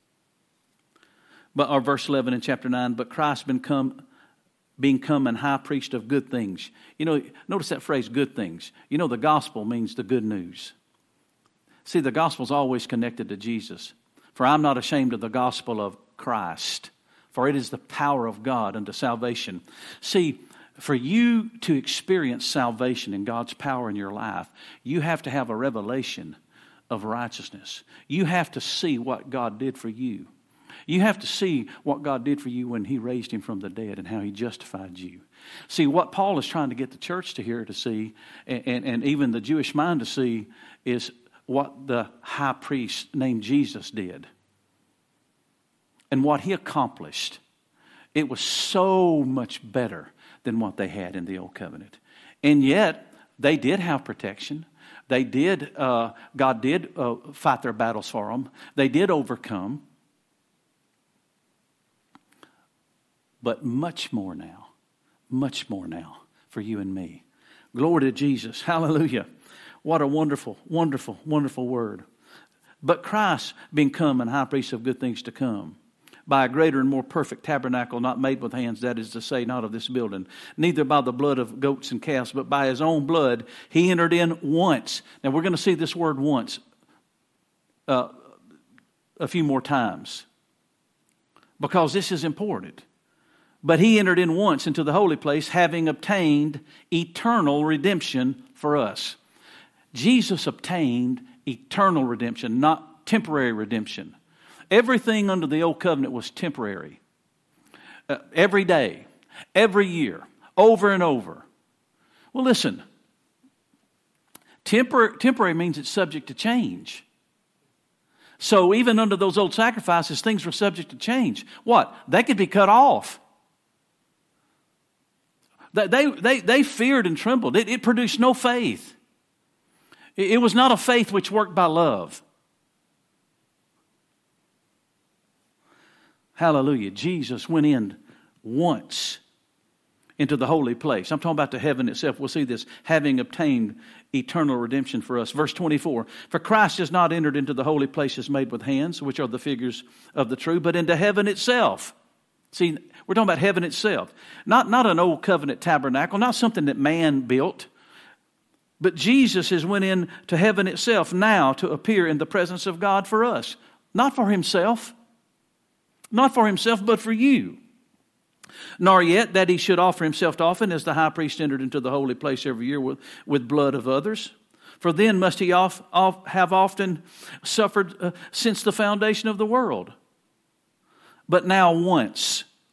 But, or verse eleven in chapter nine. But Christ been come, being come an high priest of good things. You know, notice that phrase, good things. You know, the gospel means the good news. See, the gospel is always connected to Jesus. For I'm not ashamed of the gospel of Christ, for it is the power of God unto salvation. See, for you to experience salvation and God's power in your life, you have to have a revelation of righteousness. You have to see what God did for you. You have to see what God did for you when He raised Him from the dead and how He justified you. See, what Paul is trying to get the church to hear to see, and, and, and even the Jewish mind to see, is what the high priest named Jesus did and what he accomplished. It was so much better than what they had in the old covenant. And yet, they did have protection. They did, uh, God did uh, fight their battles for them. They did overcome. But much more now, much more now for you and me. Glory to Jesus. Hallelujah. What a wonderful, wonderful, wonderful word. But Christ being come and high priest of good things to come, by a greater and more perfect tabernacle not made with hands, that is to say, not of this building, neither by the blood of goats and calves, but by His own blood, He entered in once. Now we're going to see this word once uh, a few more times, because this is important. But He entered in once into the holy place, having obtained eternal redemption for us. Jesus obtained eternal redemption, not temporary redemption. Everything under the old covenant was temporary. Uh, every day, every year, over and over. Well, listen. Tempor- temporary means it's subject to change. So even under those old sacrifices, things were subject to change. What? They could be cut off. They, they, they, they feared and trembled. It, it produced no faith. It, it was not a faith which worked by love. Hallelujah. Jesus went in once into the holy place. I'm talking about the heaven itself. We'll see this. Having obtained eternal redemption for us. Verse twenty-four. For Christ has not entered into the holy places made with hands, which are the figures of the true, but into heaven itself. See, we're talking about heaven itself. Not, not an old covenant tabernacle, not something that man built. But Jesus has went in to heaven itself now to appear in the presence of God for us. Not for Himself. Not for Himself, but for you. Nor yet that He should offer Himself often, as the high priest entered into the holy place every year with, with blood of others. For then must He off, off, have often suffered uh, since the foundation of the world. But now once,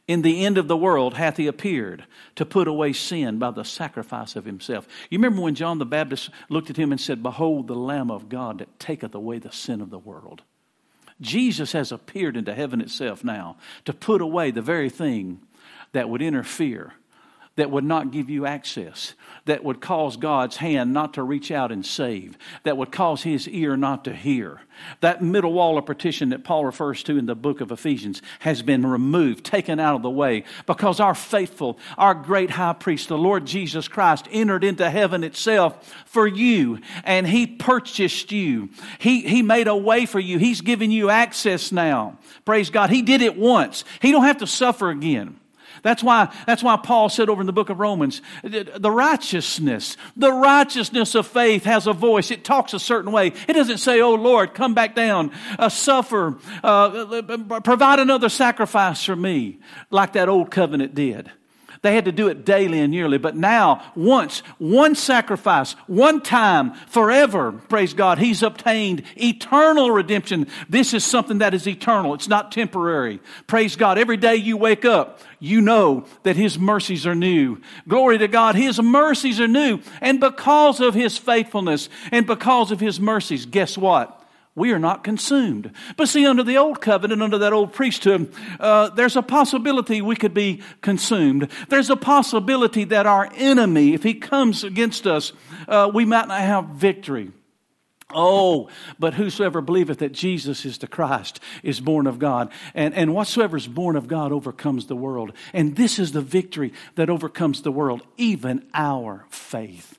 In the end of the world hath he appeared to put away sin by the sacrifice of himself. You remember when John the Baptist looked at him and said, Behold the Lamb of God that taketh away the sin of the world. Jesus has appeared into heaven itself now to put away the very thing that would interfere, that would not give you access, that would cause God's hand not to reach out and save, that would cause his ear not to hear. That middle wall of partition that Paul refers to in the book of Ephesians has been removed, taken out of the way, because our faithful, our great high priest, the Lord Jesus Christ, entered into heaven itself for you, and he purchased you. He, he made a way for you. He's given you access now. Praise God. He did it once. He don't have to suffer again. That's why, that's why Paul said over in the book of Romans, the righteousness, the righteousness of faith has a voice. It talks a certain way. It doesn't say, oh Lord, come back down, uh, suffer, uh, provide another sacrifice for me, like that old covenant did. They had to do it daily and yearly. But now, once, one sacrifice, one time, forever, praise God, he's obtained eternal redemption. This is something that is eternal. It's not temporary. Praise God. Every day you wake up, you know that his mercies are new. Glory to God. His mercies are new. And because of his faithfulness and because of his mercies, guess what? We are not consumed. But see, under the old covenant, under that old priesthood, uh, there's a possibility we could be consumed. There's a possibility that our enemy, if he comes against us, uh, we might not have victory. Oh, but whosoever believeth that Jesus is the Christ is born of God. And, and whatsoever is born of God overcomes the world. And this is the victory that overcomes the world, even our faith.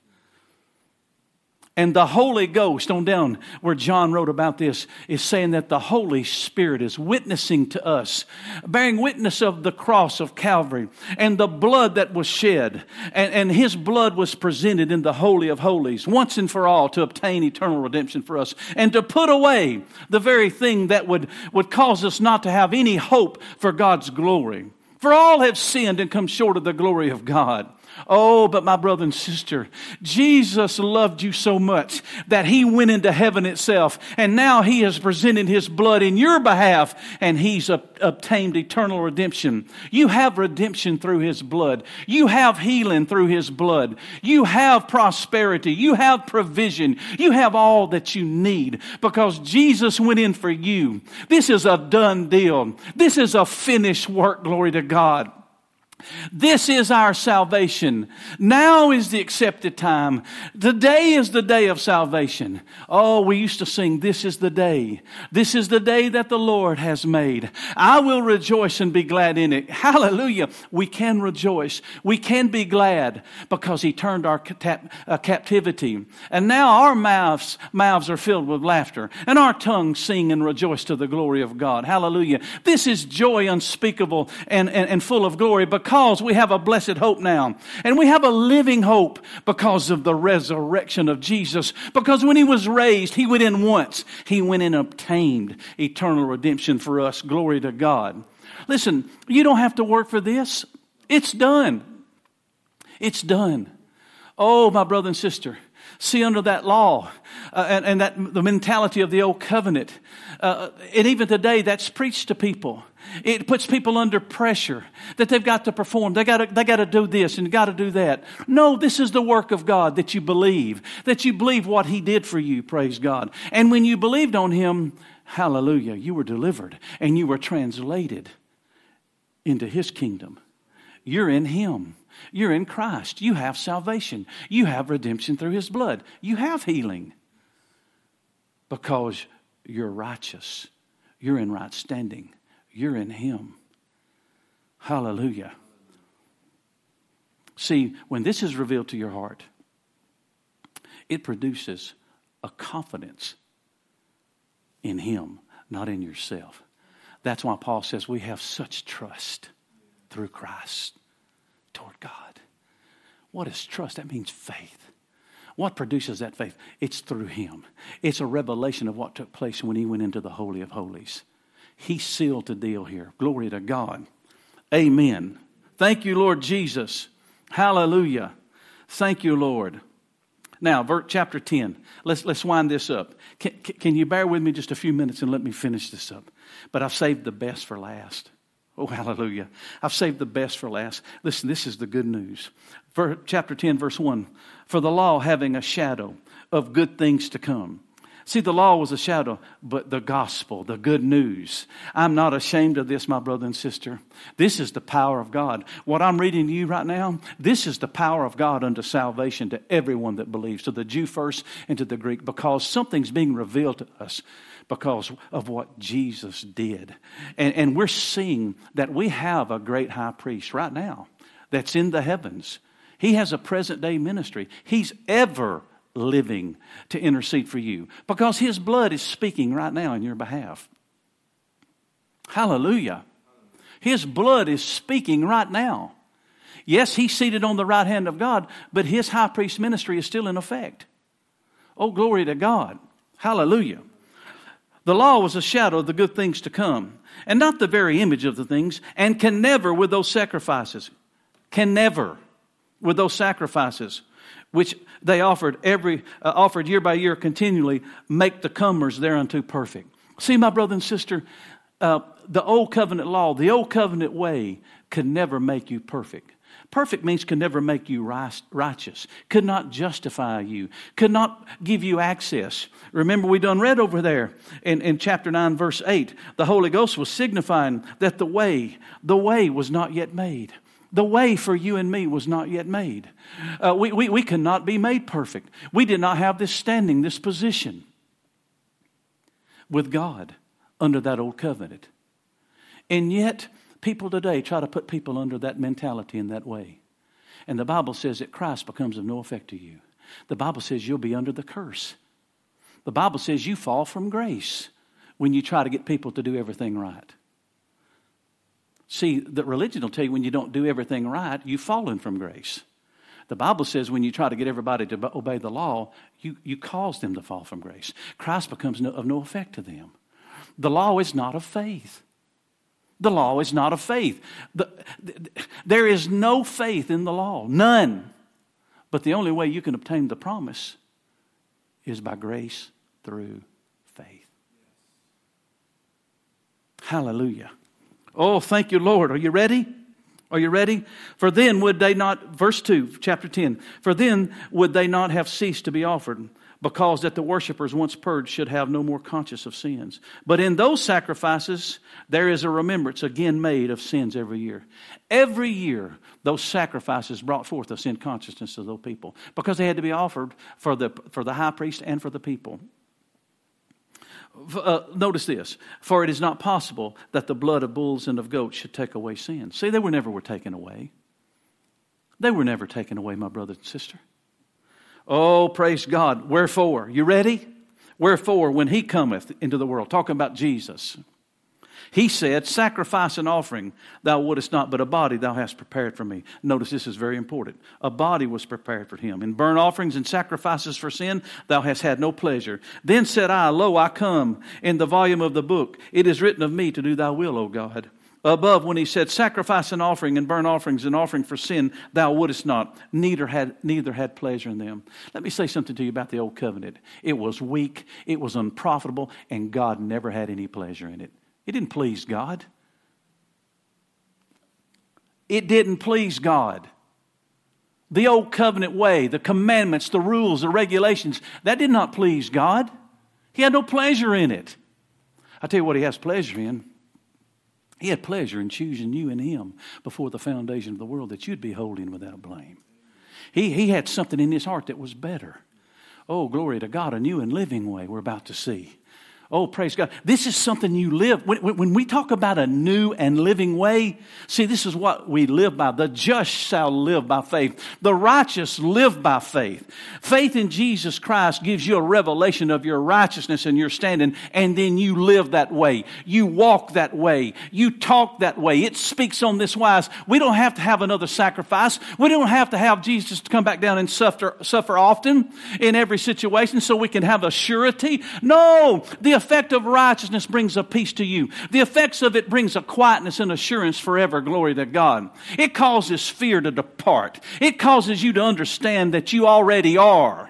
And the Holy Ghost, on down where John wrote about this, is saying that the Holy Spirit is witnessing to us, bearing witness of the cross of Calvary and the blood that was shed. And, and his blood was presented in the Holy of Holies once and for all to obtain eternal redemption for us and to put away the very thing that would, would cause us not to have any hope for God's glory. For all have sinned and come short of the glory of God. Oh, but my brother and sister, Jesus loved you so much that he went into heaven itself, and now he has presented his blood in your behalf, and he's ob- obtained eternal redemption. You have redemption through his blood. You have healing through his blood. You have prosperity. You have provision. You have all that you need because Jesus went in for you. This is a done deal. This is a finished work, glory to God. This is our salvation. Now is the accepted time. Today is the day of salvation. Oh, we used to sing, this is the day. This is the day that the Lord has made. I will rejoice and be glad in it. Hallelujah. We can rejoice. We can be glad because he turned our cap- uh, captivity. And now our mouths, mouths are filled with laughter and our tongues sing and rejoice to the glory of God. Hallelujah. This is joy unspeakable and, and, and full of glory because Because we have a blessed hope now. And we have a living hope because of the resurrection of Jesus. Because when he was raised, he went in once. He went in and obtained eternal redemption for us. Glory to God. Listen, you don't have to work for this. It's done. It's done. Oh, my brother and sister. See, under that law uh, and, and that the mentality of the old covenant, uh, and even today, that's preached to people. It puts people under pressure that they've got to perform. They got to, they got to do this and got to do that. No, this is the work of God that you believe, that you believe what he did for you, praise God. And when you believed on him, hallelujah, you were delivered and you were translated into his kingdom. You're in him. You're in Christ. You have salvation. You have redemption through his blood. You have healing because you're righteous. You're in right standing. You're in him. Hallelujah. See, when this is revealed to your heart, it produces a confidence in him, not in yourself. That's why Paul says we have such trust through Christ toward God. What is trust? That means faith. What produces that faith? It's through him. It's a revelation of what took place when he went into the Holy of Holies. He sealed the deal here. Glory to God. Amen. Thank you, Lord Jesus. Hallelujah. Thank you, Lord. Now, verse chapter ten. Let's let's wind this up. Can, can you bear with me just a few minutes and let me finish this up? But I've saved the best for last. Oh, hallelujah. I've saved the best for last. Listen, this is the good news. For chapter ten, verse one. For the law having a shadow of good things to come. See, the law was a shadow, but the gospel, the good news. I'm not ashamed of this, my brother and sister. This is the power of God. What I'm reading to you right now, this is the power of God unto salvation to everyone that believes, to the Jew first and to the Greek, because something's being revealed to us because of what Jesus did. And, and we're seeing that we have a great high priest right now that's in the heavens. He has a present day ministry. He's ever living to intercede for you because his blood is speaking right now in your behalf. Hallelujah. His blood is speaking right now. Yes, he's seated on the right hand of God, but his high priest ministry is still in effect. Oh, glory to God. Hallelujah. The law was a shadow of the good things to come, and not the very image of the things, and can never with those sacrifices, can never with those sacrifices, which they offered every uh, offered year by year continually, make the comers thereunto perfect. See, my brother and sister, uh, the old covenant law, the old covenant way could never make you perfect. Perfect means could never make you righteous, could not justify you, could not give you access. Remember, we done read over there in, in chapter nine, verse eight, the Holy Ghost was signifying that the way, the way was not yet made. The way for you and me was not yet made. Uh, we, we, we cannot be made perfect. We did not have this standing, this position with God under that old covenant. And yet, people today try to put people under that mentality in that way. And the Bible says that Christ becomes of no effect to you. The Bible says you'll be under the curse. The Bible says you fall from grace when you try to get people to do everything right. See, the religion will tell you when you don't do everything right, you've fallen from grace. The Bible says when you try to get everybody to obey the law, you, you cause them to fall from grace. Christ becomes no, of no effect to them. The law is not of faith. The law is not of faith. The, the, there is no faith in the law. None. But the only way you can obtain the promise is by grace through faith. Hallelujah. Oh, thank you, Lord. Are you ready? Are you ready? For then would they not, verse two, chapter ten, for then would they not have ceased to be offered, because that the worshipers once purged should have no more conscience of sins. But in those sacrifices, there is a remembrance again made of sins every year. Every year, those sacrifices brought forth a sin consciousness to those people, because they had to be offered for the, for the high priest and for the people. Uh, notice this. For it is not possible that the blood of bulls and of goats should take away sins. See, they were never were taken away. They were never taken away, my brother and sister. Oh, praise God. Wherefore, you ready? Wherefore, when he cometh into the world, talking about Jesus, he said, sacrifice and offering thou wouldest not, but a body thou hast prepared for me. Notice this is very important. A body was prepared for him. In burnt offerings and sacrifices for sin, thou hast had no pleasure. Then said I, lo, I come. In the volume of the book, it is written of me to do thy will, O God. Above, when he said, sacrifice and offering and burnt offerings and offering for sin, thou wouldest not, neither had, neither had pleasure in them. Let me say something to you about the old covenant. It was weak, it was unprofitable, and God never had any pleasure in it. It didn't please God. It didn't please God. The old covenant way, the commandments, the rules, the regulations, that did not please God. He had no pleasure in it. I tell you what he has pleasure in. He had pleasure in choosing you and him before the foundation of the world that you'd be holy and without blame. He, he had something in his heart that was better. Oh, glory to God, a new and living way we're about to see. Oh, praise God. This is something you live. When, when we talk about a new and living way, see, this is what we live by. The just shall live by faith. The righteous live by faith. Faith in Jesus Christ gives you a revelation of your righteousness and your standing, and then you live that way. You walk that way. You talk that way. It speaks on this wise. We don't have to have another sacrifice. We don't have to have Jesus to come back down and suffer, suffer often in every situation so we can have a surety. No, the effect of righteousness brings a peace to you. The effects of it brings a quietness and assurance forever. Glory to God. It causes fear to depart. It causes you to understand that you already are.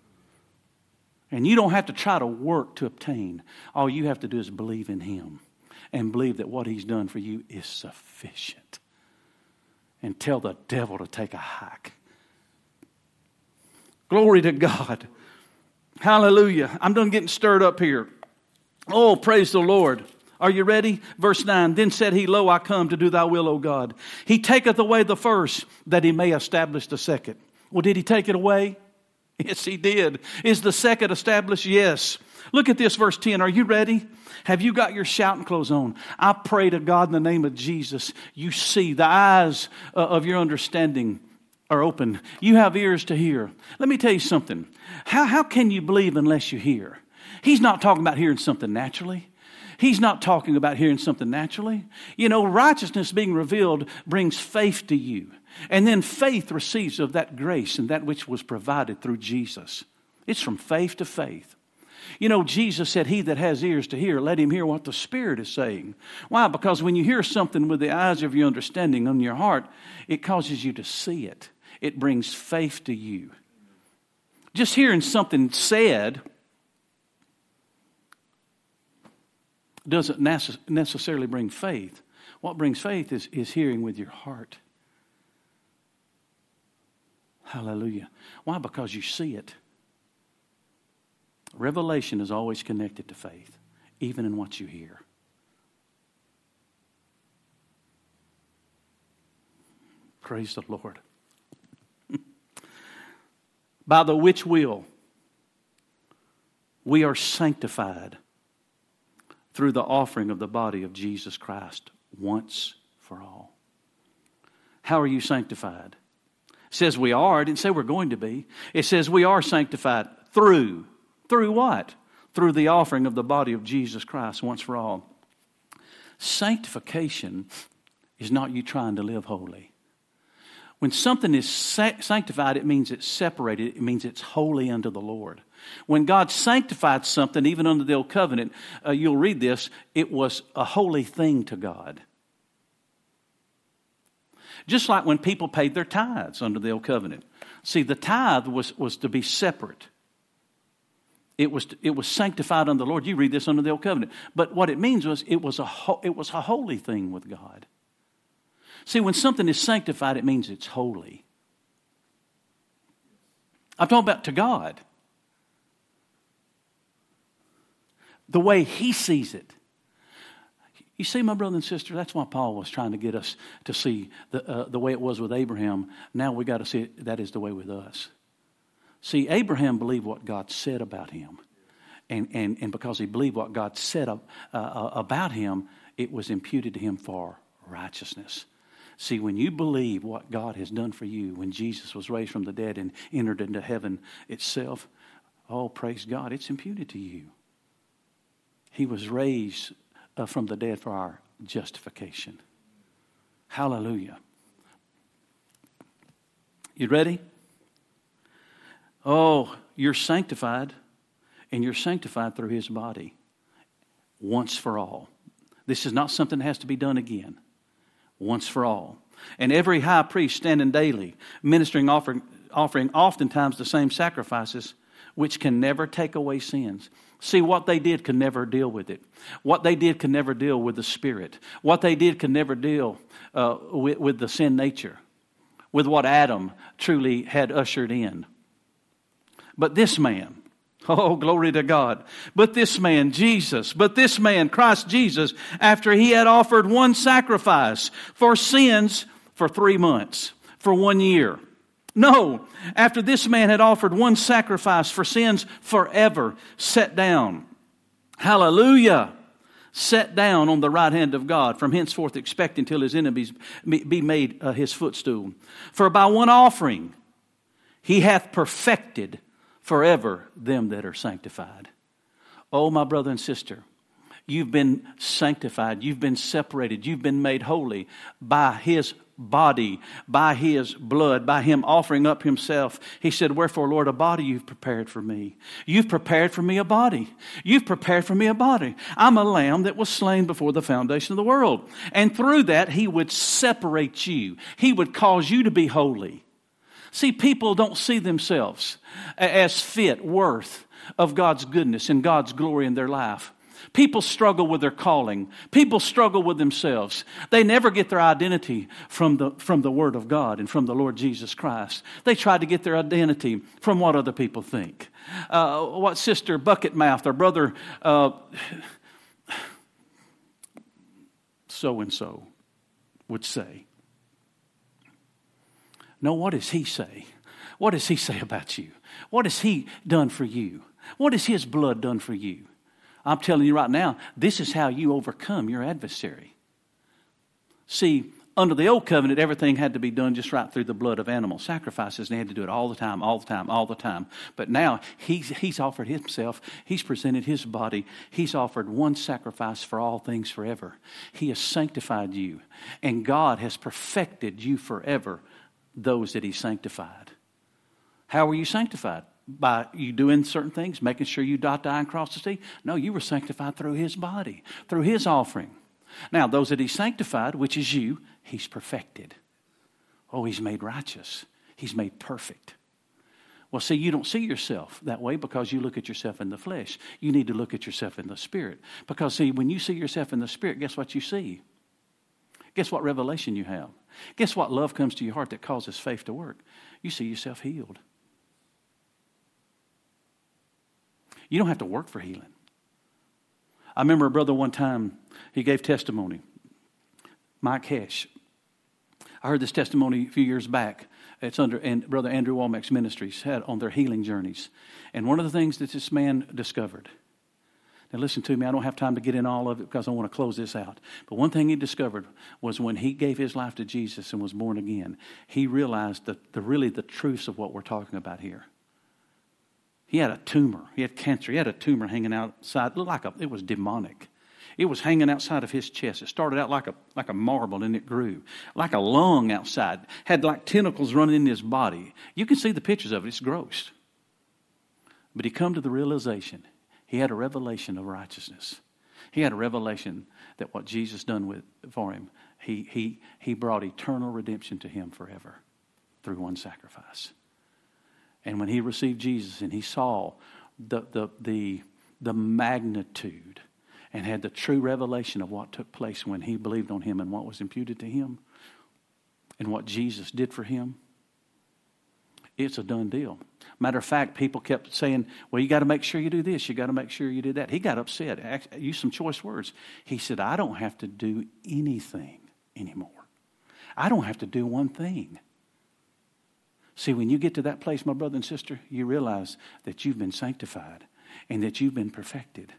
And you don't have to try to work to obtain. All you have to do is believe in him. and believe that what He's done for you is sufficient. And tell the devil to take a hike. Glory to God. Hallelujah. I'm done getting stirred up here. Oh, praise the Lord. Are you ready? Verse nine, then said he, Lo, I come to do thy will, O God. He taketh away the first, that he may establish the second. Well, did he take it away? Yes, he did. Is the second established? Yes. Look at this, verse ten. Are you ready? Have you got your shouting clothes on? I pray to God in the name of Jesus, you see, the eyes of your understanding are open. You have ears to hear. Let me tell you something. How, how can you believe unless you hear? He's not talking about hearing something naturally. He's not talking about hearing something naturally. You know, righteousness being revealed brings faith to you. And then faith receives of that grace and that which was provided through Jesus. It's from faith to faith. You know, Jesus said, he that has ears to hear, let him hear what the Spirit is saying. Why? Because when you hear something with the eyes of your understanding on your heart, it causes you to see it. It brings faith to you. Just hearing something said doesn't necessarily bring faith. What brings faith is, is hearing with your heart. Hallelujah. Why? Because you see it. Revelation is always connected to faith, even in what you hear. Praise the Lord. By the which will we are sanctified through the offering of the body of Jesus Christ once for all. How are you sanctified? It says we are. It didn't say we're going to be. It says we are sanctified through. Through what? Through the offering of the body of Jesus Christ once for all. Sanctification is not you trying to live holy. When something is sanctified, it means it's separated. It means it's holy unto the Lord. When God sanctified something, even under the old covenant, uh, you'll read this, it was a holy thing to God. Just like when people paid their tithes under the old covenant. See, the tithe was, was to be separate. It was, it was sanctified unto the Lord. You read this under the old covenant. But what it means was it was a, it was a holy thing with God. See, when something is sanctified, it means it's holy. I'm talking about to God. The way He sees it. You see, my brother and sister, that's why Paul was trying to get us to see the, uh, the way it was with Abraham. Now we got to see it, that is the way with us. See, Abraham believed what God said about him. And, and, and because he believed what God said uh, uh, about him, it was imputed to him for righteousness. See, when you believe what God has done for you, when Jesus was raised from the dead and entered into heaven itself, oh, praise God, it's imputed to you. He was raised uh, from the dead for our justification. Hallelujah. You ready? Oh, you're sanctified, and you're sanctified through His body once for all. This is not something that has to be done again. Once for all. And every high priest standing daily, ministering, offering, offering oftentimes the same sacrifices, which can never take away sins. See, what they did could never deal with it. What they did could never deal with the Spirit. What they did could never deal uh, with, with the sin nature, with what Adam truly had ushered in. But this man, oh, glory to God. But this man, Jesus, but this man, Christ Jesus, after He had offered one sacrifice for sins for three months, for one year. No, after this man had offered one sacrifice for sins forever, sat down. Hallelujah. Sat down on the right hand of God, from henceforth expecting till His enemies be made uh, His footstool. For by one offering He hath perfected forever them that are sanctified. Oh, my brother and sister, you've been sanctified. You've been separated. You've been made holy by His body, by His blood, by Him offering up Himself. He said, wherefore, Lord, a body you've prepared for me. You've prepared for me a body. You've prepared for me a body. I'm a lamb that was slain before the foundation of the world. And through that, He would separate you. He would cause you to be holy. See, people don't see themselves as fit, worth of God's goodness and God's glory in their life. People struggle with their calling. People struggle with themselves. They never get their identity from the, from the Word of God and from the Lord Jesus Christ. They try to get their identity from what other people think. Uh, what Sister Bucketmouth or Brother uh, so-and-so would say. No, what does he say? What does he say about you? What has he done for you? What has his blood done for you? I'm telling you right now, this is how you overcome your adversary. See, under the old covenant, everything had to be done just right through the blood of animal sacrifices, and they had to do it all the time, all the time, all the time. But now, he's, he's offered himself. He's presented his body. He's offered one sacrifice for all things forever. He has sanctified you, and God has perfected you forever, those that he sanctified. How were you sanctified? By you doing certain things, making sure you dot the I and cross the T? No, you were sanctified through his body, through his offering. Now, those that he sanctified, which is you, he's perfected. Oh, he's made righteous. He's made perfect. Well, see, you don't see yourself that way because you look at yourself in the flesh. You need to look at yourself in the Spirit. Because, see, when you see yourself in the Spirit, guess what you see? Guess what revelation you have? Guess what love comes to your heart that causes faith to work? You see yourself healed. You don't have to work for healing. I remember a brother one time, he gave testimony. Mike Hesh. I heard this testimony a few years back. It's under and Brother Andrew Womack's ministries had on their healing journeys. And one of the things that this man discovered. Now listen to me, I don't have time to get in all of it because I want to close this out. But one thing he discovered was when he gave his life to Jesus and was born again, he realized that the really the truths of what we're talking about here. He had a tumor. He had cancer. He had a tumor hanging outside. It looked like a, it was demonic. It was hanging outside of his chest. It started out like a like a marble and it grew. Like a lung outside. Had like tentacles running in his body. You can see the pictures of it. It's gross. But he come to the realization. He had a revelation of righteousness. He had a revelation that what Jesus done with for him, he he he brought eternal redemption to him forever through one sacrifice. And when he received Jesus and he saw the, the, the, the magnitude and had the true revelation of what took place when he believed on him and what was imputed to him and what Jesus did for him, it's a done deal. Matter of fact, people kept saying, well, you got to make sure you do this. You got to make sure you do that. He got upset, used some choice words. He said, I don't have to do anything anymore. I don't have to do one thing. See, when you get to that place, my brother and sister, you realize that you've been sanctified and that you've been perfected.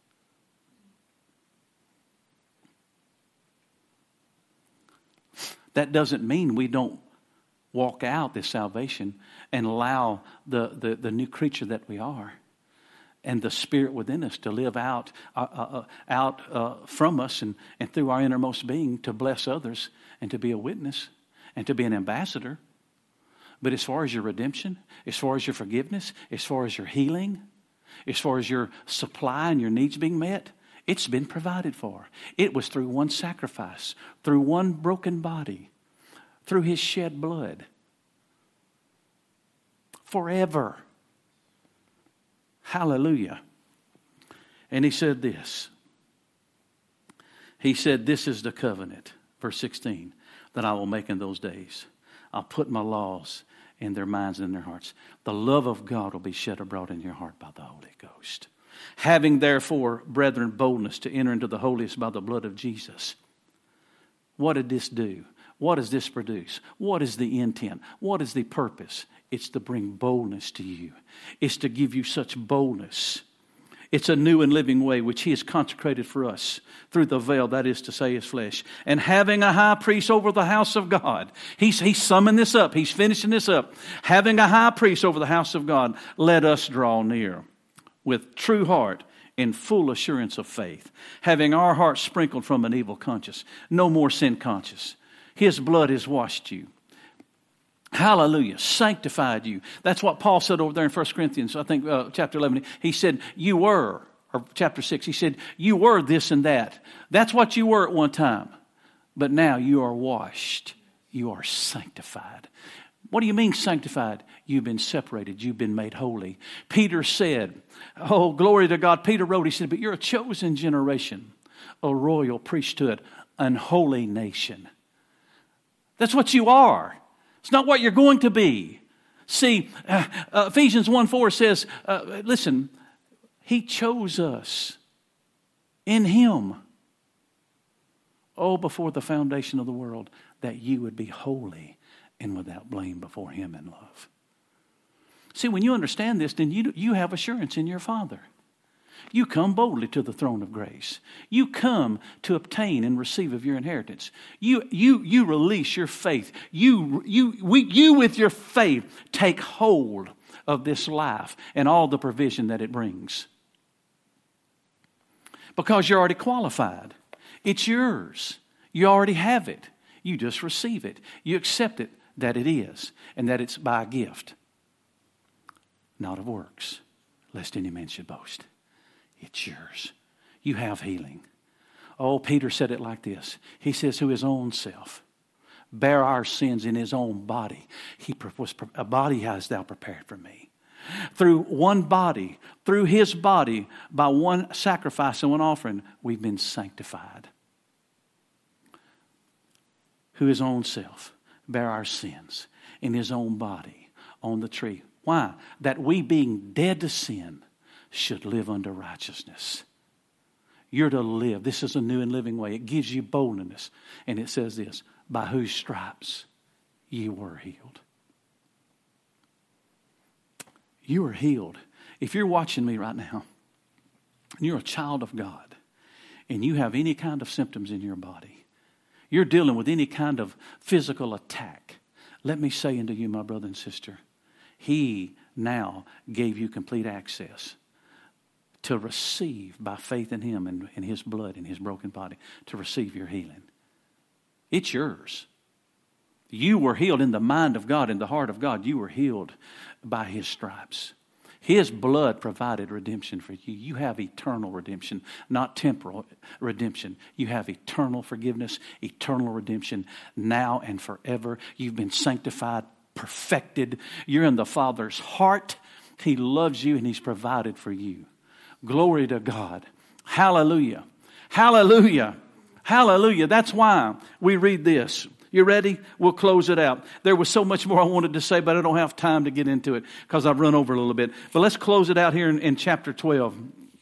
That doesn't mean we don't walk out this salvation and allow the, the, the new creature that we are and the Spirit within us to live out uh, uh, out uh, from us and, and through our innermost being to bless others and to be a witness and to be an ambassador. But as far as your redemption, as far as your forgiveness, as far as your healing, as far as your supply and your needs being met, it's been provided for. It was through one sacrifice, through one broken body, through his shed blood. Forever. Hallelujah. And he said this. He said, this is the covenant, verse sixteen, that I will make in those days. I'll put my laws in their minds and in their hearts. The love of God will be shed abroad in your heart by the Holy Ghost. Having therefore, brethren, boldness to enter into the holiest by the blood of Jesus. What did this do? What does this produce? What is the intent? What is the purpose? It's to bring boldness to you. It's to give you such boldness. It's a new and living way which he has consecrated for us through the veil, that is to say, his flesh. And having a high priest over the house of God. He's, he's summing this up. He's finishing this up. Having a high priest over the house of God, let us draw near with true heart in full assurance of faith. Having our hearts sprinkled from an evil conscience. No more sin conscious. His blood has washed you. Hallelujah. Sanctified you. That's what Paul said over there in First Corinthians, I think, uh, chapter eleven. He said, you were, or chapter six, he said, you were this and that. That's what you were at one time. But now you are washed. You are sanctified. What do you mean sanctified? You've been separated. You've been made holy. Peter said, oh, glory to God. Peter wrote, he said, but you're a chosen generation, a royal priesthood, an holy nation. That's what you are. It's not what you're going to be. See, uh, uh, Ephesians one four says, uh, listen, He chose us in Him, oh, before the foundation of the world, that you would be holy and without blame before Him in love. See, when you understand this, then you, you have assurance in your Father. You come boldly to the throne of grace. You come to obtain and receive of your inheritance. You, you, you release your faith. You, you, we, you with your faith take hold of this life and all the provision that it brings. Because you're already qualified. It's yours. You already have it. You just receive it. You accept it that it is, and that it's by a gift, not of works, lest any man should boast. It's yours. You have healing. Oh, Peter said it like this. He says, who his own self bare our sins in his own body. He was, a body has thou prepared for me. Through one body, through his body, by one sacrifice and one offering, we've been sanctified. Who his own self bare our sins in his own body on the tree. Why? That we being dead to sin should live unto righteousness. You're to live. This is a new and living way. It gives you boldness. And it says this, by whose stripes ye were healed. You are healed. If you're watching me right now, and you're a child of God, and you have any kind of symptoms in your body, you're dealing with any kind of physical attack, let me say unto you, my brother and sister, He now gave you complete access to receive by faith in Him and in His blood and His broken body, to receive your healing. It's yours. You were healed in the mind of God, in the heart of God. You were healed by His stripes. His blood provided redemption for you. You have eternal redemption, not temporal redemption. You have eternal forgiveness, eternal redemption, now and forever. You've been sanctified, perfected. You're in the Father's heart. He loves you and He's provided for you. Glory to God. Hallelujah. Hallelujah. Hallelujah. That's why we read this. You ready? We'll close it out. There was so much more I wanted to say, but I don't have time to get into it because I've run over a little bit. But let's close it out here in, in chapter twelve.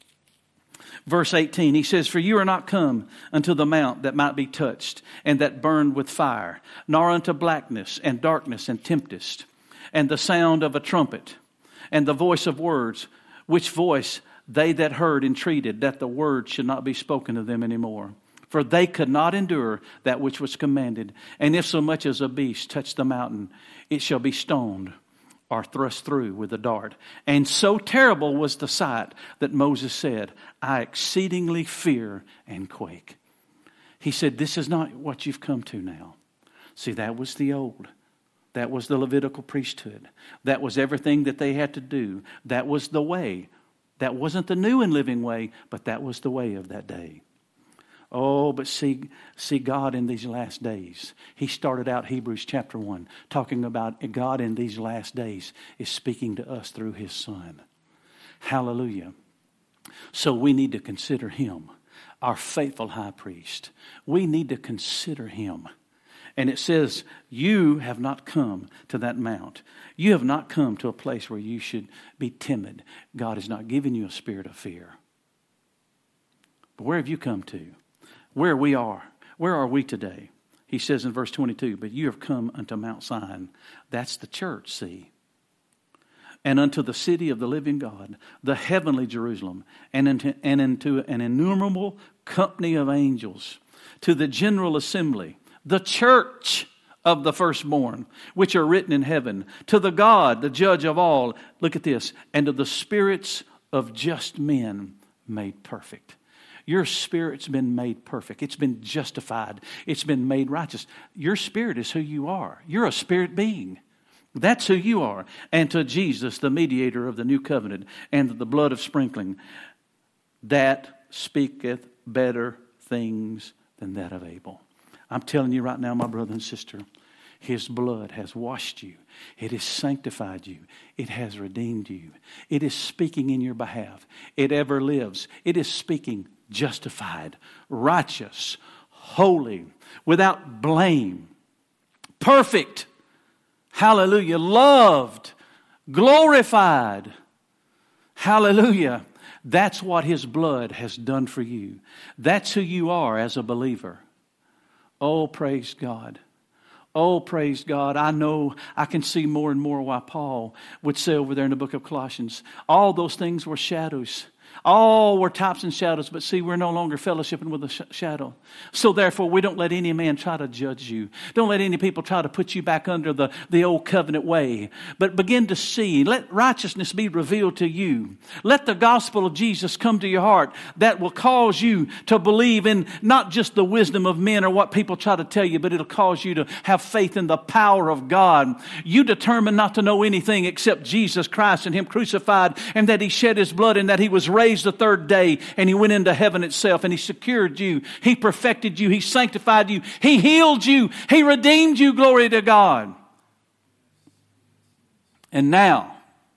Verse eighteen, he says, for you are not come unto the mount that might be touched, and that burned with fire, nor unto blackness and darkness and tempest, and the sound of a trumpet, and the voice of words, which voice they that heard entreated that the word should not be spoken to them anymore. For they could not endure that which was commanded. And if so much as a beast touch the mountain, it shall be stoned or thrust through with a dart. And so terrible was the sight that Moses said, I exceedingly fear and quake. He said, this is not what you've come to now. See, that was the old. That was the Levitical priesthood. That was everything that they had to do. That was the way. That wasn't the new and living way, but that was the way of that day. Oh, but see, see God in these last days. He started out Hebrews chapter one talking about God in these last days is speaking to us through His Son. Hallelujah. So we need to consider Him, our faithful high priest. We need to consider Him. And it says, you have not come to that mount. You have not come to a place where you should be timid. God has not given you a spirit of fear. But where have you come to? Where we are. Where are we today? He says in verse twenty-two, but you have come unto Mount Zion. That's the church, see. And unto the city of the living God, the heavenly Jerusalem, and into, and into an innumerable company of angels, to the general assembly, the church of the firstborn, which are written in heaven, to the God, the judge of all, look at this, and to the spirits of just men made perfect. Your spirit's been made perfect. It's been justified. It's been made righteous. Your spirit is who you are. You're a spirit being. That's who you are. And to Jesus, the mediator of the new covenant, and the blood of sprinkling, that speaketh better things than that of Abel. I'm telling you right now, my brother and sister, His blood has washed you. It has sanctified you. It has redeemed you. It is speaking in your behalf. It ever lives. It is speaking justified, righteous, holy, without blame, perfect, hallelujah, loved, glorified, hallelujah. That's what His blood has done for you. That's who you are as a believer. Oh, praise God. Oh, praise God. I know I can see more and more why Paul would say over there in the book of Colossians, all those things were shadows. All were types and shadows, but see, we're no longer fellowshipping with a sh- shadow. So therefore, we don't let any man try to judge you. Don't let any people try to put you back under the, the old covenant way. But begin to see. Let righteousness be revealed to you. Let the gospel of Jesus come to your heart that will cause you to believe in not just the wisdom of men or what people try to tell you, but it'll cause you to have faith in the power of God. You determine not to know anything except Jesus Christ and Him crucified, and that He shed His blood and that He was raised the third day, and He went into heaven itself, and He secured you. He perfected you. He sanctified you. He healed you. He redeemed you. Glory to God. And now,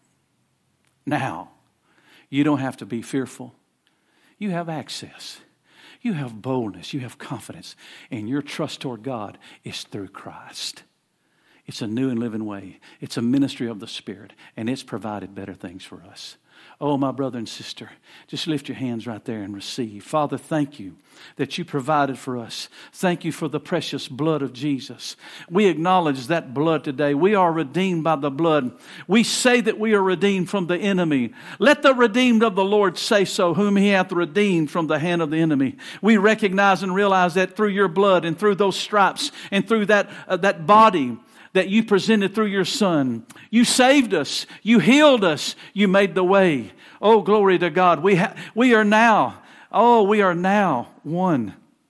now, you don't have to be fearful. You have access. You have boldness. You have confidence. And your trust toward God is through Christ. It's a new and living way. It's a ministry of the Spirit, and it's provided better things for us. Oh, my brother and sister, just lift your hands right there and receive. Father, thank you that you provided for us. Thank you for the precious blood of Jesus. We acknowledge that blood today. We are redeemed by the blood. We say that we are redeemed from the enemy. Let the redeemed of the Lord say so, whom He hath redeemed from the hand of the enemy. We recognize and realize that through your blood and through those stripes and through that, uh, that body that you presented through your Son. You saved us. You healed us. You made the way. Oh, glory to God. We, ha- we are now, oh, we are now one.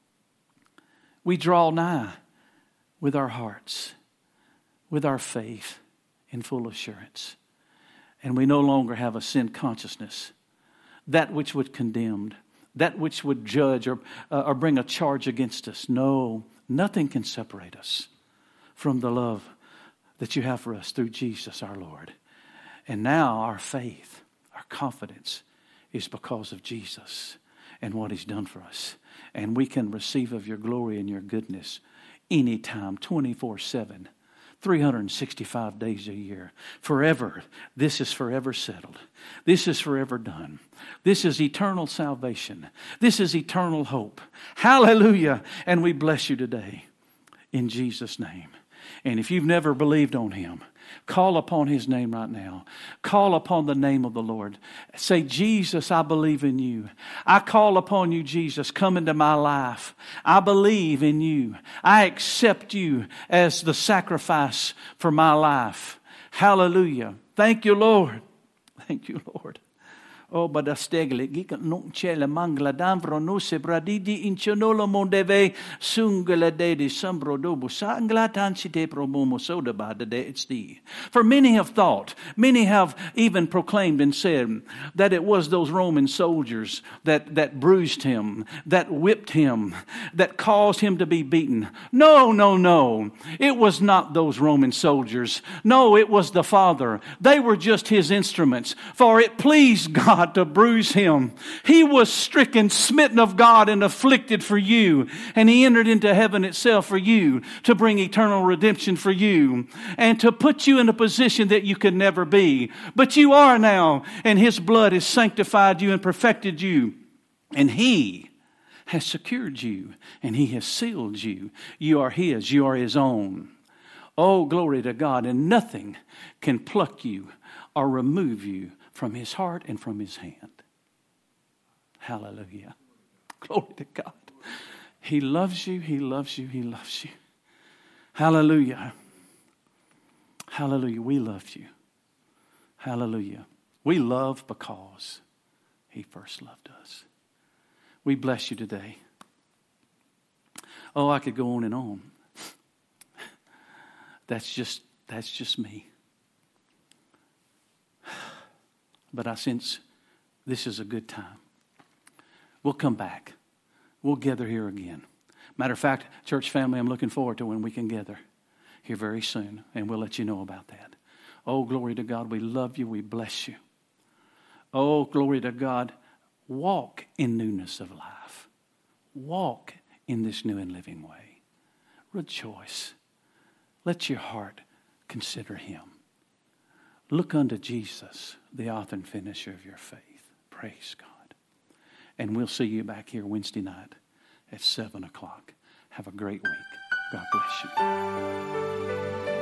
We draw nigh with our hearts, with our faith in full assurance. And we no longer have a sin consciousness, that which would condemn, that which would judge or, uh, or bring a charge against us. No, nothing can separate us from the love that you have for us through Jesus our Lord. And now our faith, our confidence is because of Jesus and what He's done for us. And we can receive of your glory and your goodness anytime, twenty-four seven, three hundred sixty-five days a year. Forever. This is forever settled. This is forever done. This is eternal salvation. This is eternal hope. Hallelujah. And we bless you today in Jesus' name. And if you've never believed on Him, call upon His name right now. Call upon the name of the Lord. Say, Jesus, I believe in you. I call upon you, Jesus. Come into my life. I believe in you. I accept you as the sacrifice for my life. Hallelujah. Thank you, Lord. Thank you, Lord. Oh, badastegli gikan non cele mangla damvro no se bradidi inchenolo mondeve sungela de de sambro dobu sangla tansite promomo soda bada de it's thee. For many have thought, many have even proclaimed and said that it was those Roman soldiers that, that bruised him, that whipped him, that caused him to be beaten. No, no, no. It was not those Roman soldiers. No, it was the Father. They were just His instruments. For it pleased God to bruise Him. He was stricken, smitten of God, and afflicted for you. And He entered into heaven itself for you, to bring eternal redemption for you, and to put you in a position that you could never be. But you are now, and His blood has sanctified you and perfected you. And He has secured you, and He has sealed you. You are His. You are His own. Oh, glory to God. And nothing can pluck you or remove you from His heart and from His hand. Hallelujah. Glory to God. He loves you. He loves you. He loves you. Hallelujah. Hallelujah. We love you. Hallelujah. We love because He first loved us. We bless you today. Oh, I could go on and on. That's just, that's just me. But I sense this is a good time. We'll come back. We'll gather here again. Matter of fact, church family, I'm looking forward to when we can gather here very soon, and we'll let you know about that. Oh, glory to God. We love you. We bless you. Oh, glory to God. Walk in newness of life. Walk in this new and living way. Rejoice. Let your heart consider him. Look unto Jesus, the author and finisher of your faith. Praise God. And we'll see you back here Wednesday night at seven o'clock. Have a great week. God bless you.